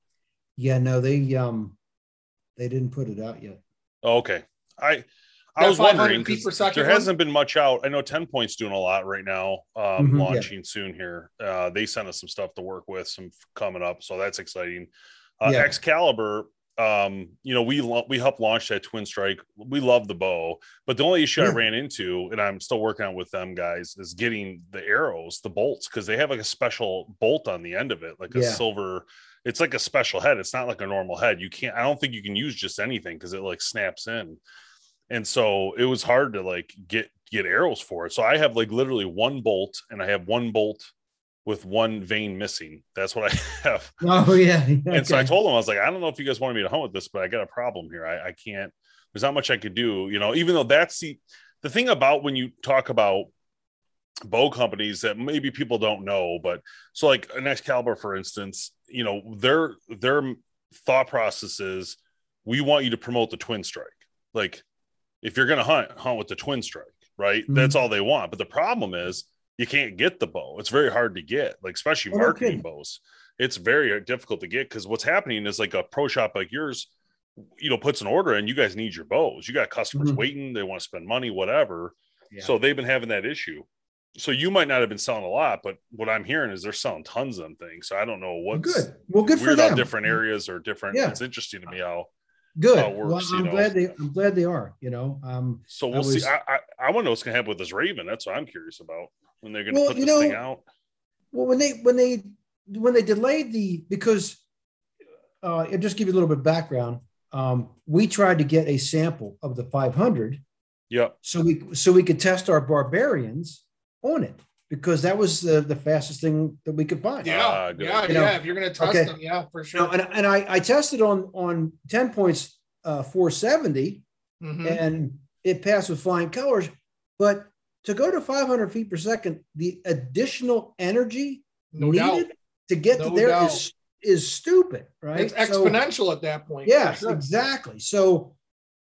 Yeah, no, they um, they didn't put it out yet. Oh, okay. I I That was five hundred wondering feet per 'cause second there one? hasn't been much out. I know ten Point's doing a lot right now, um, Mhm, yeah. launching soon here. Uh, they sent us some stuff to work with, some coming up, so that's exciting. Uh, Yeah. Excalibur, um, you know, we lo- we helped launch that Twin Strike. We love the bow, but the only issue I Yeah. ran into, and I'm still working on with them guys, is getting the arrows, the bolts, because they have like a special bolt on the end of it, like a Yeah. silver. It's like a special head. It's not like a normal head. You can't. I don't think you can use just anything because it like snaps in. And so it was hard to like get get arrows for it. So I have like literally one bolt, and I have one bolt with one vein missing. That's what I have. Oh yeah. And so I Okay. told him, I was like, I don't know if you guys wanted me to hunt with this, but I got a problem here. I, I can't. There's not much I could do, you know. Even though that's the the thing about when you talk about bow companies that maybe people don't know, but so like an Excalibur, for instance, you know, their their thought process is, we want you to promote the Twin Strike. Like, if you're going to hunt, hunt with the Twin Strike, right? Mhm. That's all they want. But the problem is you can't get the bow. It's very hard to get, like, especially Oh, no marketing kidding. bows. It's very difficult to get, because what's happening is like a pro shop like yours, you know, puts an order in, you guys need your bows. You got customers Mhm. waiting. They want to spend money, whatever. Yeah. So they've been having that issue. So you might not have been selling a lot, but what I'm hearing is they're selling tons of them things. So I don't know Well, what's good. Well, good for weird them. how different areas are different. Yeah. It's interesting to me how. Good. how it works, well, I'm you know. glad they. I'm glad they are. You know. Um. So I we'll see. was- I, I, I want to know what's going to happen with this Raven. That's what I'm curious about, when they're going to Well, put you this know, thing out. Well, when they when they when they delayed the because uh, I'll just give you a little bit of background. Um, we tried to get a sample of the five hundred Yep. so we so we could test our barbarians on it, because that was the, the fastest thing that we could find. Yeah, Ah, good. yeah, You know, yeah. If you're going to test okay. them, yeah, for You sure. know, and and I, I tested on on ten points uh, four seventy, Mhm. and it passed with flying colors. But to go to five hundred feet per second, the additional energy No needed doubt. to get No to there doubt. is is stupid, right? It's So- exponential at that point. yes, for sure. exactly. So,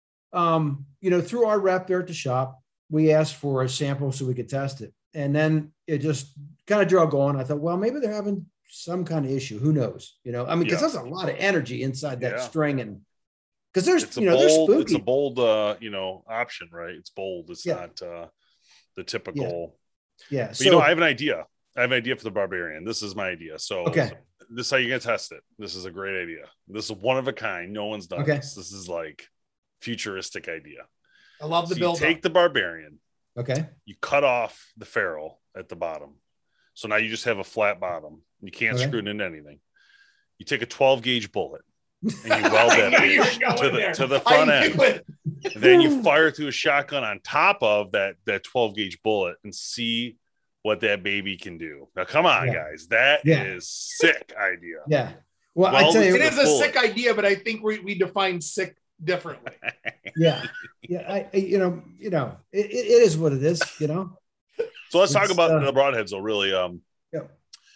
um, you know, through our rep there at the shop, we asked for a sample so we could test it, and then it just kind of drug on. I thought, well, maybe they're having some kind of issue. Who knows? You know, I mean, because Yeah. there's a lot of energy inside that Yeah. string, and because there's It's a you know there's bold, it's spooky. a bold, uh, you know, option, right? It's bold. It's Yeah. not uh, the typical. yeah. But So you know, I have an idea. I have an idea for the Barbarian. This is my idea. So, Okay. so this is how you're going to test it. This is a great idea. This is one of a kind. No one's done Okay. this. This is like futuristic idea. I love the So you build. take the Barbarian, okay, you cut off the ferrule at the bottom. So now you just have a flat bottom. You can't Okay. screw it into anything. You take a twelve gauge bullet and you weld that I knew you were bitch going to the there. to the front I end. knew it. Then you fire through a shotgun on top of that that twelve gauge bullet and see what that baby can do. Now, come on, Yeah. guys, that is Yeah. sick idea. yeah. Well, I Well, tell you, It is a bullet. sick idea, but I think we, we define sick differently. yeah, yeah. I, I you know, you know, it, it it is what it is. You know. So let's talk It's, about uh, the broadheads, though. Really, um, Yeah.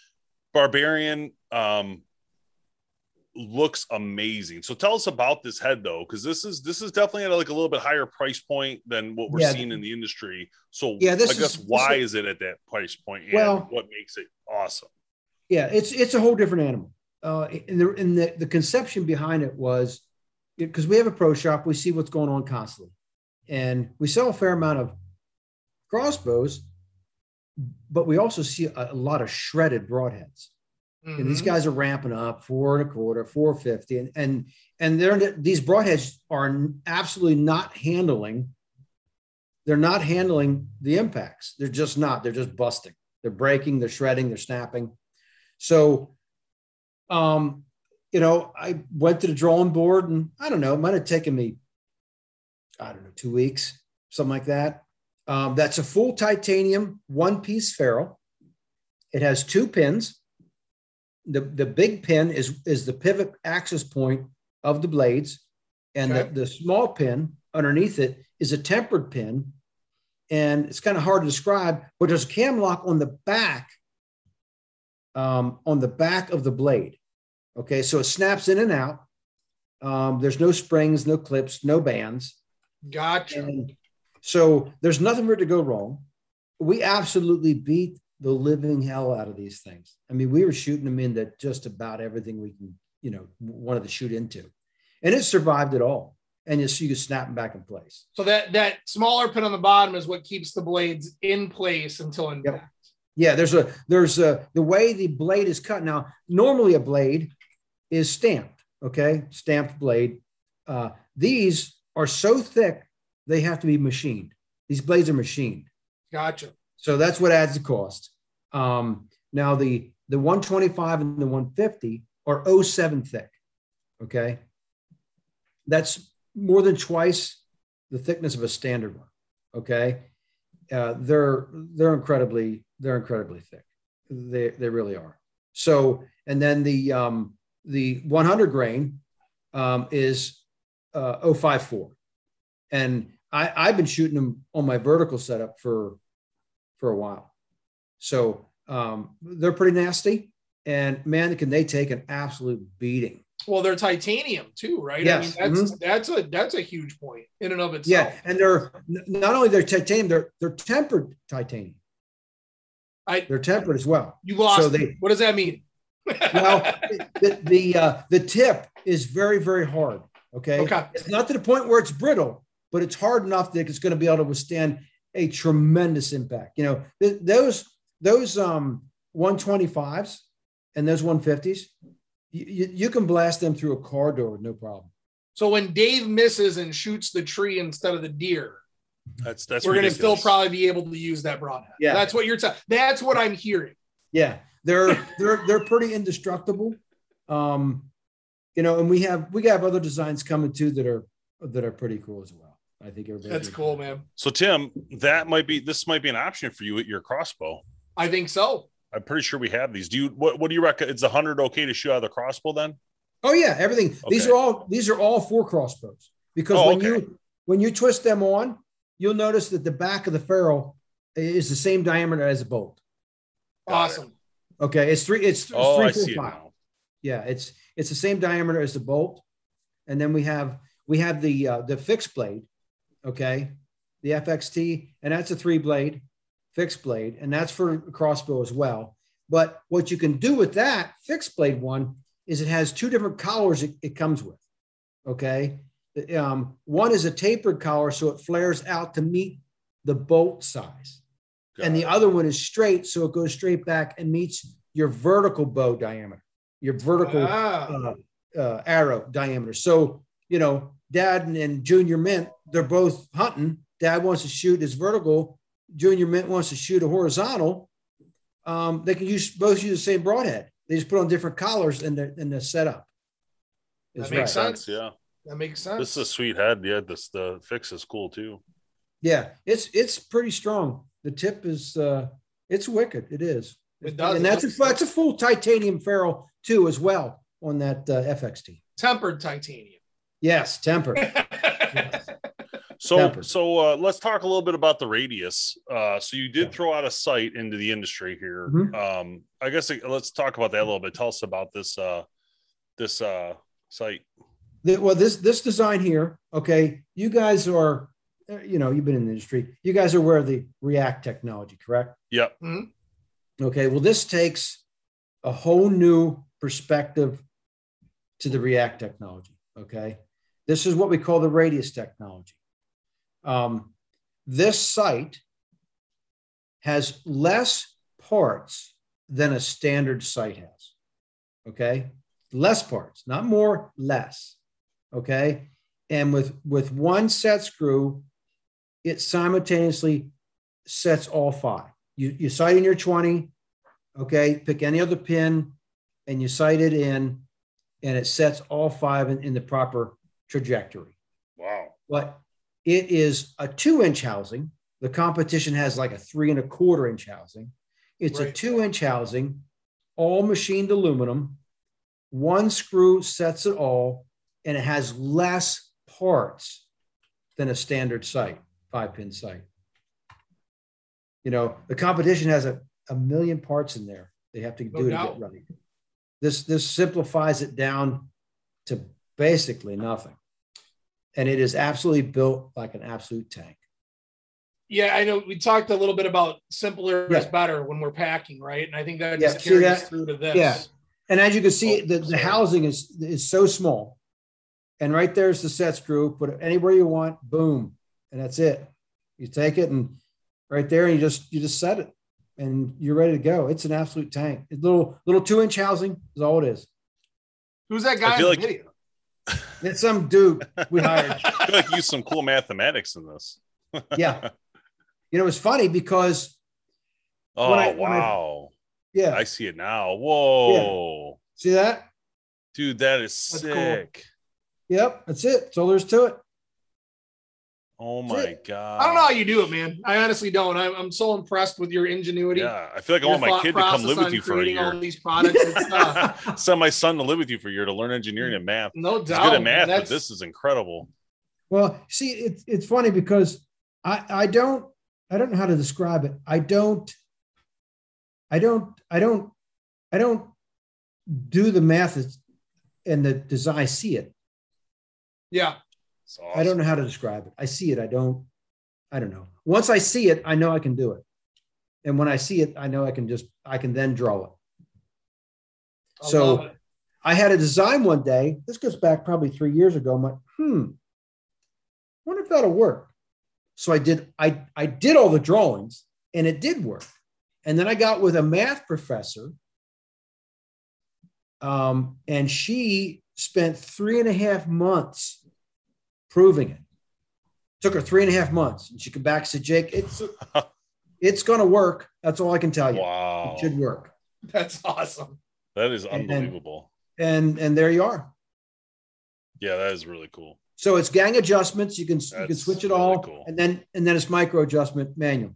Barbarian um looks amazing. So tell us about this head, though, because this is this is definitely at like a little bit higher price point than what we're Yeah. seeing in the industry. So Yeah, this I guess is- this why is- is it at that price point, and Well- what makes it awesome? Yeah, it's it's a whole different animal. Uh, and the and the, the conception behind it was because we have a pro shop, we see what's going on constantly, and we sell a fair amount of crossbows, but we also see a, a lot of shredded broadheads. And these Mhm. guys are ramping up four and a quarter, four fifty, and and and they're these broadheads are absolutely not handling. They're not handling the impacts. They're just not. They're just busting. They're breaking. They're shredding. They're snapping. So, um, you know, I went to the drawing board, and I don't know. It might have taken me, I don't know, two weeks, something like that. Um, that's a full titanium one-piece ferrule. It has two pins. the, the big pin is, is the pivot access point of the blades. And okay. the, the small pin underneath it is a tempered pin. And it's kind of hard to describe, but there's a cam lock on the back, um, on the back of the blade. Okay. So it snaps in and out. Um, there's no springs, no clips, no bands. Gotcha. And so there's nothing for it to go wrong. We absolutely beat the living hell out of these things. I mean, we were shooting them into just about everything we can, you know, wanted to shoot into, and it survived it all. And you see, you can snap them back in place. So that, that smaller pin on the bottom is what keeps the blades in place until impact. Yep. Yeah. There's a, there's a, the way the blade is cut. Now, normally a blade is stamped. Okay. Stamped blade. Uh, these are so thick, they have to be machined. These blades are machined. Gotcha. So that's what adds the cost. Um, now the, the one twenty-five and the one fifty are oh seven thick. Okay. That's more than twice the thickness of a standard one. Okay. Uh, they're, they're incredibly, they're incredibly thick. They, they really are. So, and then the, um, the one hundred grain, um, is, uh, oh five four. And I, I've been shooting them on my vertical setup for, for a while. So um, they're pretty nasty, and man, can they take an absolute beating. Well, they're titanium too, right? Yes. I mean, that's, mm-hmm. that's a, that's a huge point in and of itself. Yeah. And they're not only they're titanium, they're, they're tempered titanium. I, they're tempered as well. You lost. So they, what does that mean? Well, the, the, uh, the tip is very, very hard. Okay. Okay. It's not to the point where it's brittle, but it's hard enough that it's going to be able to withstand a tremendous impact. You know, th- those, those um, one twenty-fives and those one fifties, you, you, you can blast them through a car door with no problem. So when Dave misses and shoots the tree instead of the deer, that's, that's, we're going to still probably be able to use that broadhead. Yeah. That's what you're saying. That's what I'm hearing. Yeah. They're, they're, they're pretty indestructible. Um, you know, and we have, we have other designs coming too that are, that are pretty cool as well. I think everybody. That's cool, man. So Tim, that might be, this might be an option for you at your crossbow. I think so. I'm pretty sure we have these. Do you, what, what do you reckon? Is a hundred okay to shoot out of the crossbow then? Oh yeah. Everything. Okay. These are all, these are all four crossbows, because oh, when okay. you, when you twist them on, you'll notice that the back of the ferrule is the same diameter as a bolt. Got awesome. It. Okay. It's three, it's, it's oh, three, I four, see five. It now. Yeah. It's, it's the same diameter as the bolt. And then we have, we have the, uh, the fixed blade. Okay. The F X T, and that's a three blade fixed blade, and that's for a crossbow as well. But what you can do with that fixed blade one is it has two different collars it, it comes with. Okay. Um, one is a tapered collar, so it flares out to meet the bolt size. Got and it. The other one is straight, so it goes straight back and meets your vertical bow diameter, your vertical wow. uh, uh, arrow diameter. So, you know, Dad and, and Junior Mint, they're both hunting. Dad wants to shoot his vertical. Junior Mint wants to shoot a horizontal. Um, they can use both use the same broadhead. They just put on different collars in the in the setup. That makes right. sense. Yeah, that makes sense. This is a sweet head. Yeah, this the fix is cool too. Yeah, it's it's pretty strong. The tip is uh, it's wicked. It is. It does, and that's a that's a full titanium ferrule too as well on that uh, F X T. Tempered titanium. Yes, tempered. Yes. So, Tempered. so uh, let's talk a little bit about the radius. Uh, so you did throw out a sight into the industry here. Mm-hmm. Um, I guess uh, let's talk about that a little bit. Tell us about this uh, this uh, site. The, well, this this design here. Okay, you guys are, you know, you've been in the industry. You guys are aware of the React technology, correct? Yep. Mm-hmm. Okay. Well, this takes a whole new perspective to the React technology. Okay. This is what we call the radius technology. Um, this sight has less parts than a standard sight has. Okay. Less parts, not more, less. Okay. And with, with one set screw, it simultaneously sets all five. You, you sight in your twenty. Okay. Pick any other pin and you sight it in, and it sets all five in, in the proper trajectory. Wow. But it is a two inch housing. The competition has like a three and a quarter inch housing. It's right. a two inch housing all machined aluminum. One screw sets it all, and it has less parts than a standard sight, five-pin sight. You know, the competition has a, a million parts in there. They have to do no to get right. This, this simplifies it down to basically nothing. And it is absolutely built like an absolute tank. Yeah, I know we talked a little bit about simpler yeah. is better when we're packing, right? And I think that yeah, just carries that? us through to this. Yeah. And as you can see, oh, the, the housing is, is so small. And right there's the set screw. Put it anywhere you want, boom. And that's it. You take it and right there, and you just you just set it. And you're ready to go. It's an absolute tank. It's little little two-inch housing is all it is. Who's that guy I feel in the like, video? It's some dude we hired. I feel like you use some cool mathematics in this. Yeah. You know, it's funny because oh when I, wow. When I, yeah. I see it now. Whoa. Yeah. See that? Dude, that is That's sick. Cool. Yep, that's it. That's all there is to it. Oh my god! I don't know how you do it, man. I honestly don't. I'm, I'm so impressed with your ingenuity. Yeah, I feel like I want my kid to come live with you for a year. All these products and stuff. Send my son to live with you for a year to learn engineering and math. No doubt. He's good at math, but this is incredible. Well, see, it's it's funny because I I don't I don't know how to describe it. I don't I don't I don't I don't do the math and the design. I see it. Yeah. Awesome. I don't know how to describe it. I see it. I don't, I don't know. Once I see it, I know I can do it. And when I see it, I know I can just, I can then draw it. I so it. I had a design one day. This goes back probably three years ago. I'm like, hmm, wonder if that'll work. So I did, I, I did all the drawings and it did work. And then I got with a math professor um, and she spent three and a half months proving it. Took her three and a half months. And she came back and said, Jake, it's it's going to work. That's all I can tell you. Wow. It should work. That's awesome. That is unbelievable. And, and, and there you are. Yeah, that is really cool. So it's gang adjustments. You can, you can switch it really all. Cool. And then, and then it's micro adjustment manual.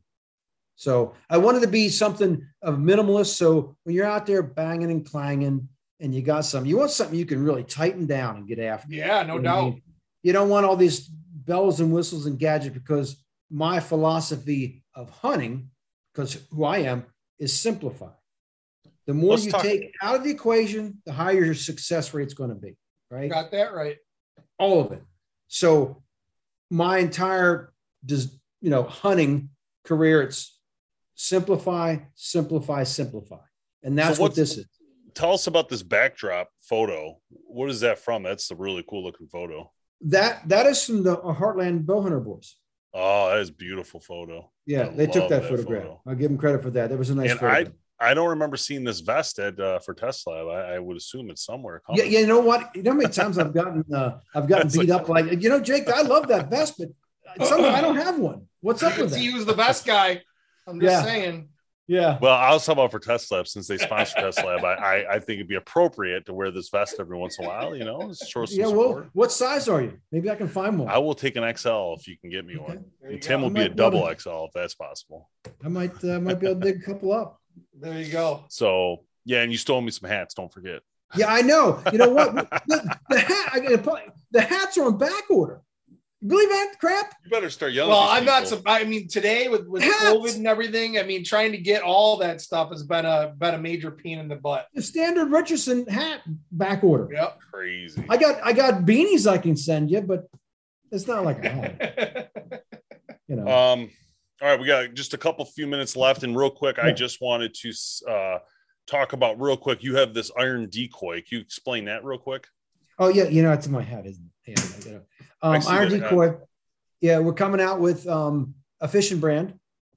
So I wanted to be something of minimalist. So when you're out there banging and clanging and you got something, you want something you can really tighten down and get after. Yeah, no you doubt. I mean? You don't want all these bells and whistles and gadgets because my philosophy of hunting, because who I am, is simplify. The more Let's you talk- take out of the equation, the higher your success rate's going to be, right? Got that right. All of it. So my entire, you know, hunting career, it's simplify, simplify, simplify. And that's so what this is. Tell us about this backdrop photo. What is that from? That's a really cool looking photo. That that is from the Heartland Bowhunter boys. Oh, that is a beautiful photo. Yeah, I they took that, that photograph. Photo. I'll give them credit for that. That was a nice and photo. I, I don't remember seeing this vest at uh, for Tesla. I, I would assume it's somewhere. Yeah, yeah, you know what? You know how many times I've gotten uh, I've gotten beat like, up like, you know, Jake, I love that vest, but somehow I don't have one. What's up with that? He was the best guy. I'm just yeah. saying. Yeah. Well, I was talking about for Test Lab, since they sponsor Test Lab, I, I I think it'd be appropriate to wear this vest every once in a while, you know, show some yeah, support. Well, what size are you? Maybe I can find one. I will take an X L if you can get me okay. one. And Tim go. will be a double X L if that's possible. I might uh, might be able to dig a couple up. There you go. So yeah, and you stole me some hats. Don't forget. Yeah, I know. You know what? the, the hat, I, the hats are on back order. You believe that crap? You better start yelling. Well, I'm not. I mean, today with, with COVID and everything, I mean, trying to get all that stuff has been a been a major pain in the butt. The standard Richardson hat back order. Yep, crazy. I got I got beanies I can send you, but it's not like a hat. You know. Um. All right, we got just a couple few minutes left, and real quick, yeah. I just wanted to uh, talk about real quick. You have this iron decoy. Can you explain that real quick? Oh yeah, you know it's in my hat, isn't it? Yeah, you know. Um, iron decoy. Hat. Yeah, we're coming out with um, a fishing brand.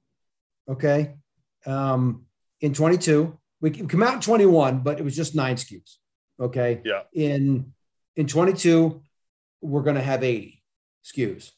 Okay, um, in twenty-two, we can come out in twenty-one, but it was just nine S K Us. Okay. Yeah. In in twenty-two, we're going to have eighty S K Us.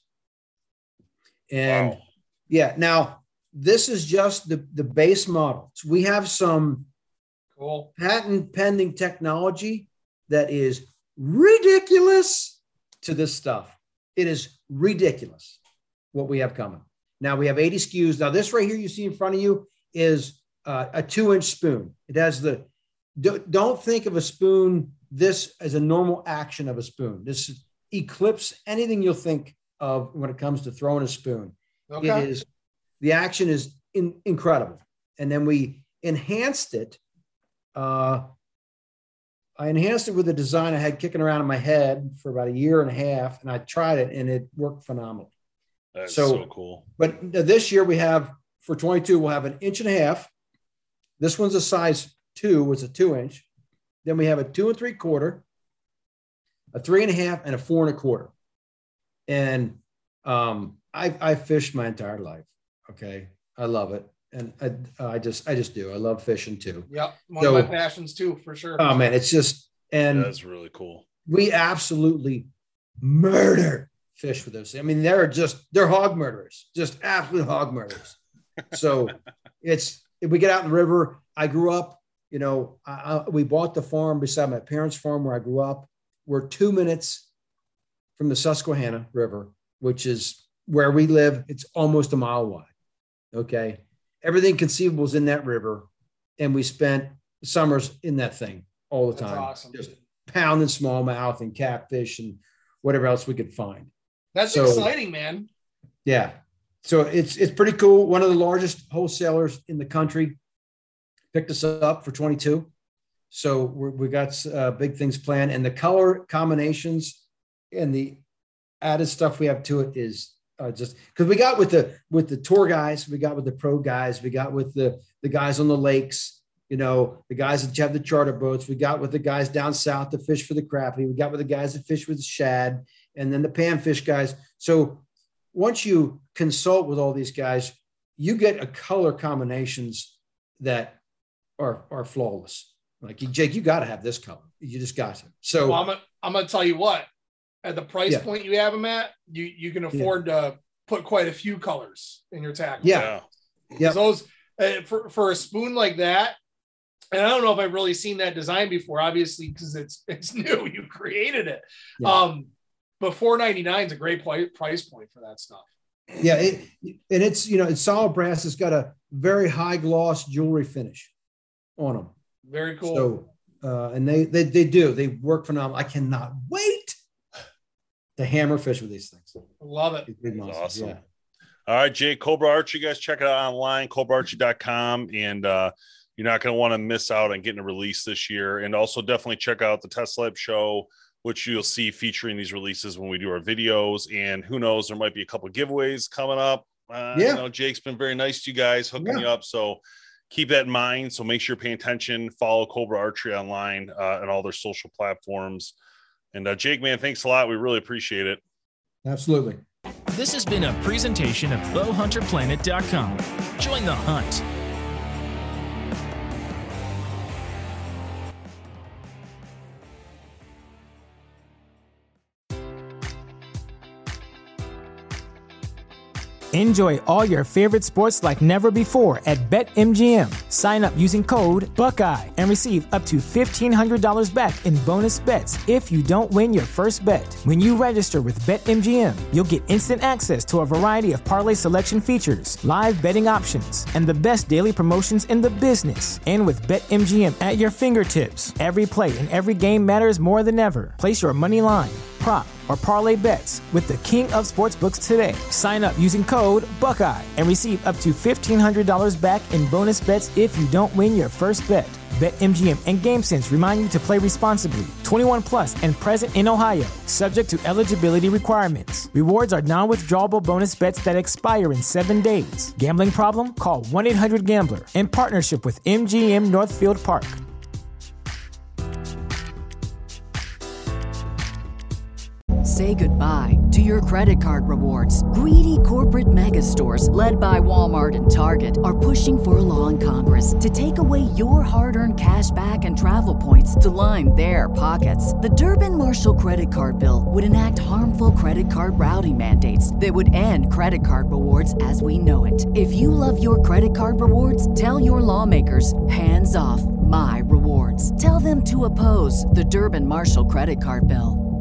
And wow. yeah, now this is just the the base model. So we have some cool patent pending technology that is ridiculous to this stuff. It is ridiculous what we have coming. Now we have eighty S K Us. Now this right here you see in front of you is uh, a two inch spoon. It has the, do, don't think of a spoon this as a normal action of a spoon. This eclipse anything you'll think of when it comes to throwing a spoon. Okay. It is, the action is in, incredible. And then we enhanced it. Uh, I enhanced it with a design I had kicking around in my head for about a year and a half, and I tried it, and it worked phenomenally. That's so, so cool. But this year we have, for twenty-two, we'll have an inch and a half. This one's a size two, it's a two inch. Then we have a two and three quarter, a three and a half, and a four and a quarter. And um, I, I fished my entire life. Okay. I love it. And I, I just, I just do. I love fishing too. Yep. One so, of my passions too, for sure. Oh man, it's just, and that's really cool. We absolutely murder fish with those. I mean, they're just, they're hog murderers, just absolute hog murderers. So it's, if we get out in the river, I grew up, you know, I, I, we bought the farm beside my parents' farm where I grew up. We're two minutes from the Susquehanna River, which is where we live. It's almost a mile wide. Okay. Everything conceivable is in that river. And we spent summers in that thing all the That's time. Awesome. Just pounding smallmouth and catfish and whatever else we could find. That's so exciting, man. Yeah. So it's, it's pretty cool. One of the largest wholesalers in the country picked us up for twenty-two. So we're, we got uh, big things planned, and the color combinations and the added stuff we have to it is uh, just because we got with the with the tour guys, we got with the pro guys, we got with the the guys on the lakes, you know, the guys that have the charter boats, we got with the guys down south to fish for the crappie, we got with the guys that fish with the shad, and then the panfish guys. So once you consult with all these guys, you get a color combinations that are are flawless. Like, Jake, you got to have this color. You just got to. So well, I'm gonna, I'm gonna tell you what, at the price yeah. point you have them at, you you can afford yeah. to put quite a few colors in your tackle. Yeah, yeah. Those uh, for for a spoon like that, and I don't know if I've really seen that design before. Obviously, because it's it's new, you created it. Yeah. Um, but four ninety-nine is a great price point for that stuff. Yeah, it, and it's, you know, it's solid brass. It's got a very high gloss jewelry finish on them. Very cool. So, uh, and they, they they do. They work phenomenal. I cannot wait to hammer fish with these things. Love it. It's awesome. Yeah. All right, Jake, Cobra Archery, you guys check it out online, cobra archery dot com, and uh, you're not going to want to miss out on getting a release this year. And also definitely check out the Test Lab show, which you'll see featuring these releases when we do our videos. And who knows, there might be a couple of giveaways coming up. Uh, yeah. You know, Jake's been very nice to you guys, hooking yeah. you up. So keep that in mind. So make sure you're paying attention. Follow Cobra Archery online uh, and all their social platforms. And uh, Jake, man, thanks a lot. We really appreciate it. Absolutely. This has been a presentation of bow hunter planet dot com. Join the hunt. Enjoy all your favorite sports like never before at BetMGM. Sign up using code Buckeye and receive up to fifteen hundred dollars back in bonus bets if you don't win your first bet. When you register with BetMGM, you'll get instant access to a variety of parlay selection features, live betting options, and the best daily promotions in the business. And with BetMGM at your fingertips, every play and every game matters more than ever. Place your money line, prop, or parlay bets with the king of sportsbooks today. Sign up using code Buckeye and receive up to fifteen hundred dollars back in bonus bets if you don't win your first bet. BetMGM and GameSense remind you to play responsibly. twenty-one plus and present in Ohio, subject to eligibility requirements. Rewards are non-withdrawable bonus bets that expire in seven days. Gambling problem? Call one eight hundred gambler in partnership with M G M Northfield Park. Say goodbye to your credit card rewards. Greedy corporate mega stores, led by Walmart and Target, are pushing for a law in Congress to take away your hard-earned cash back and travel points to line their pockets. The Durbin-Marshall credit card bill would enact harmful credit card routing mandates that would end credit card rewards as we know it. If you love your credit card rewards, tell your lawmakers, hands off my rewards. Tell them to oppose the Durbin-Marshall credit card bill.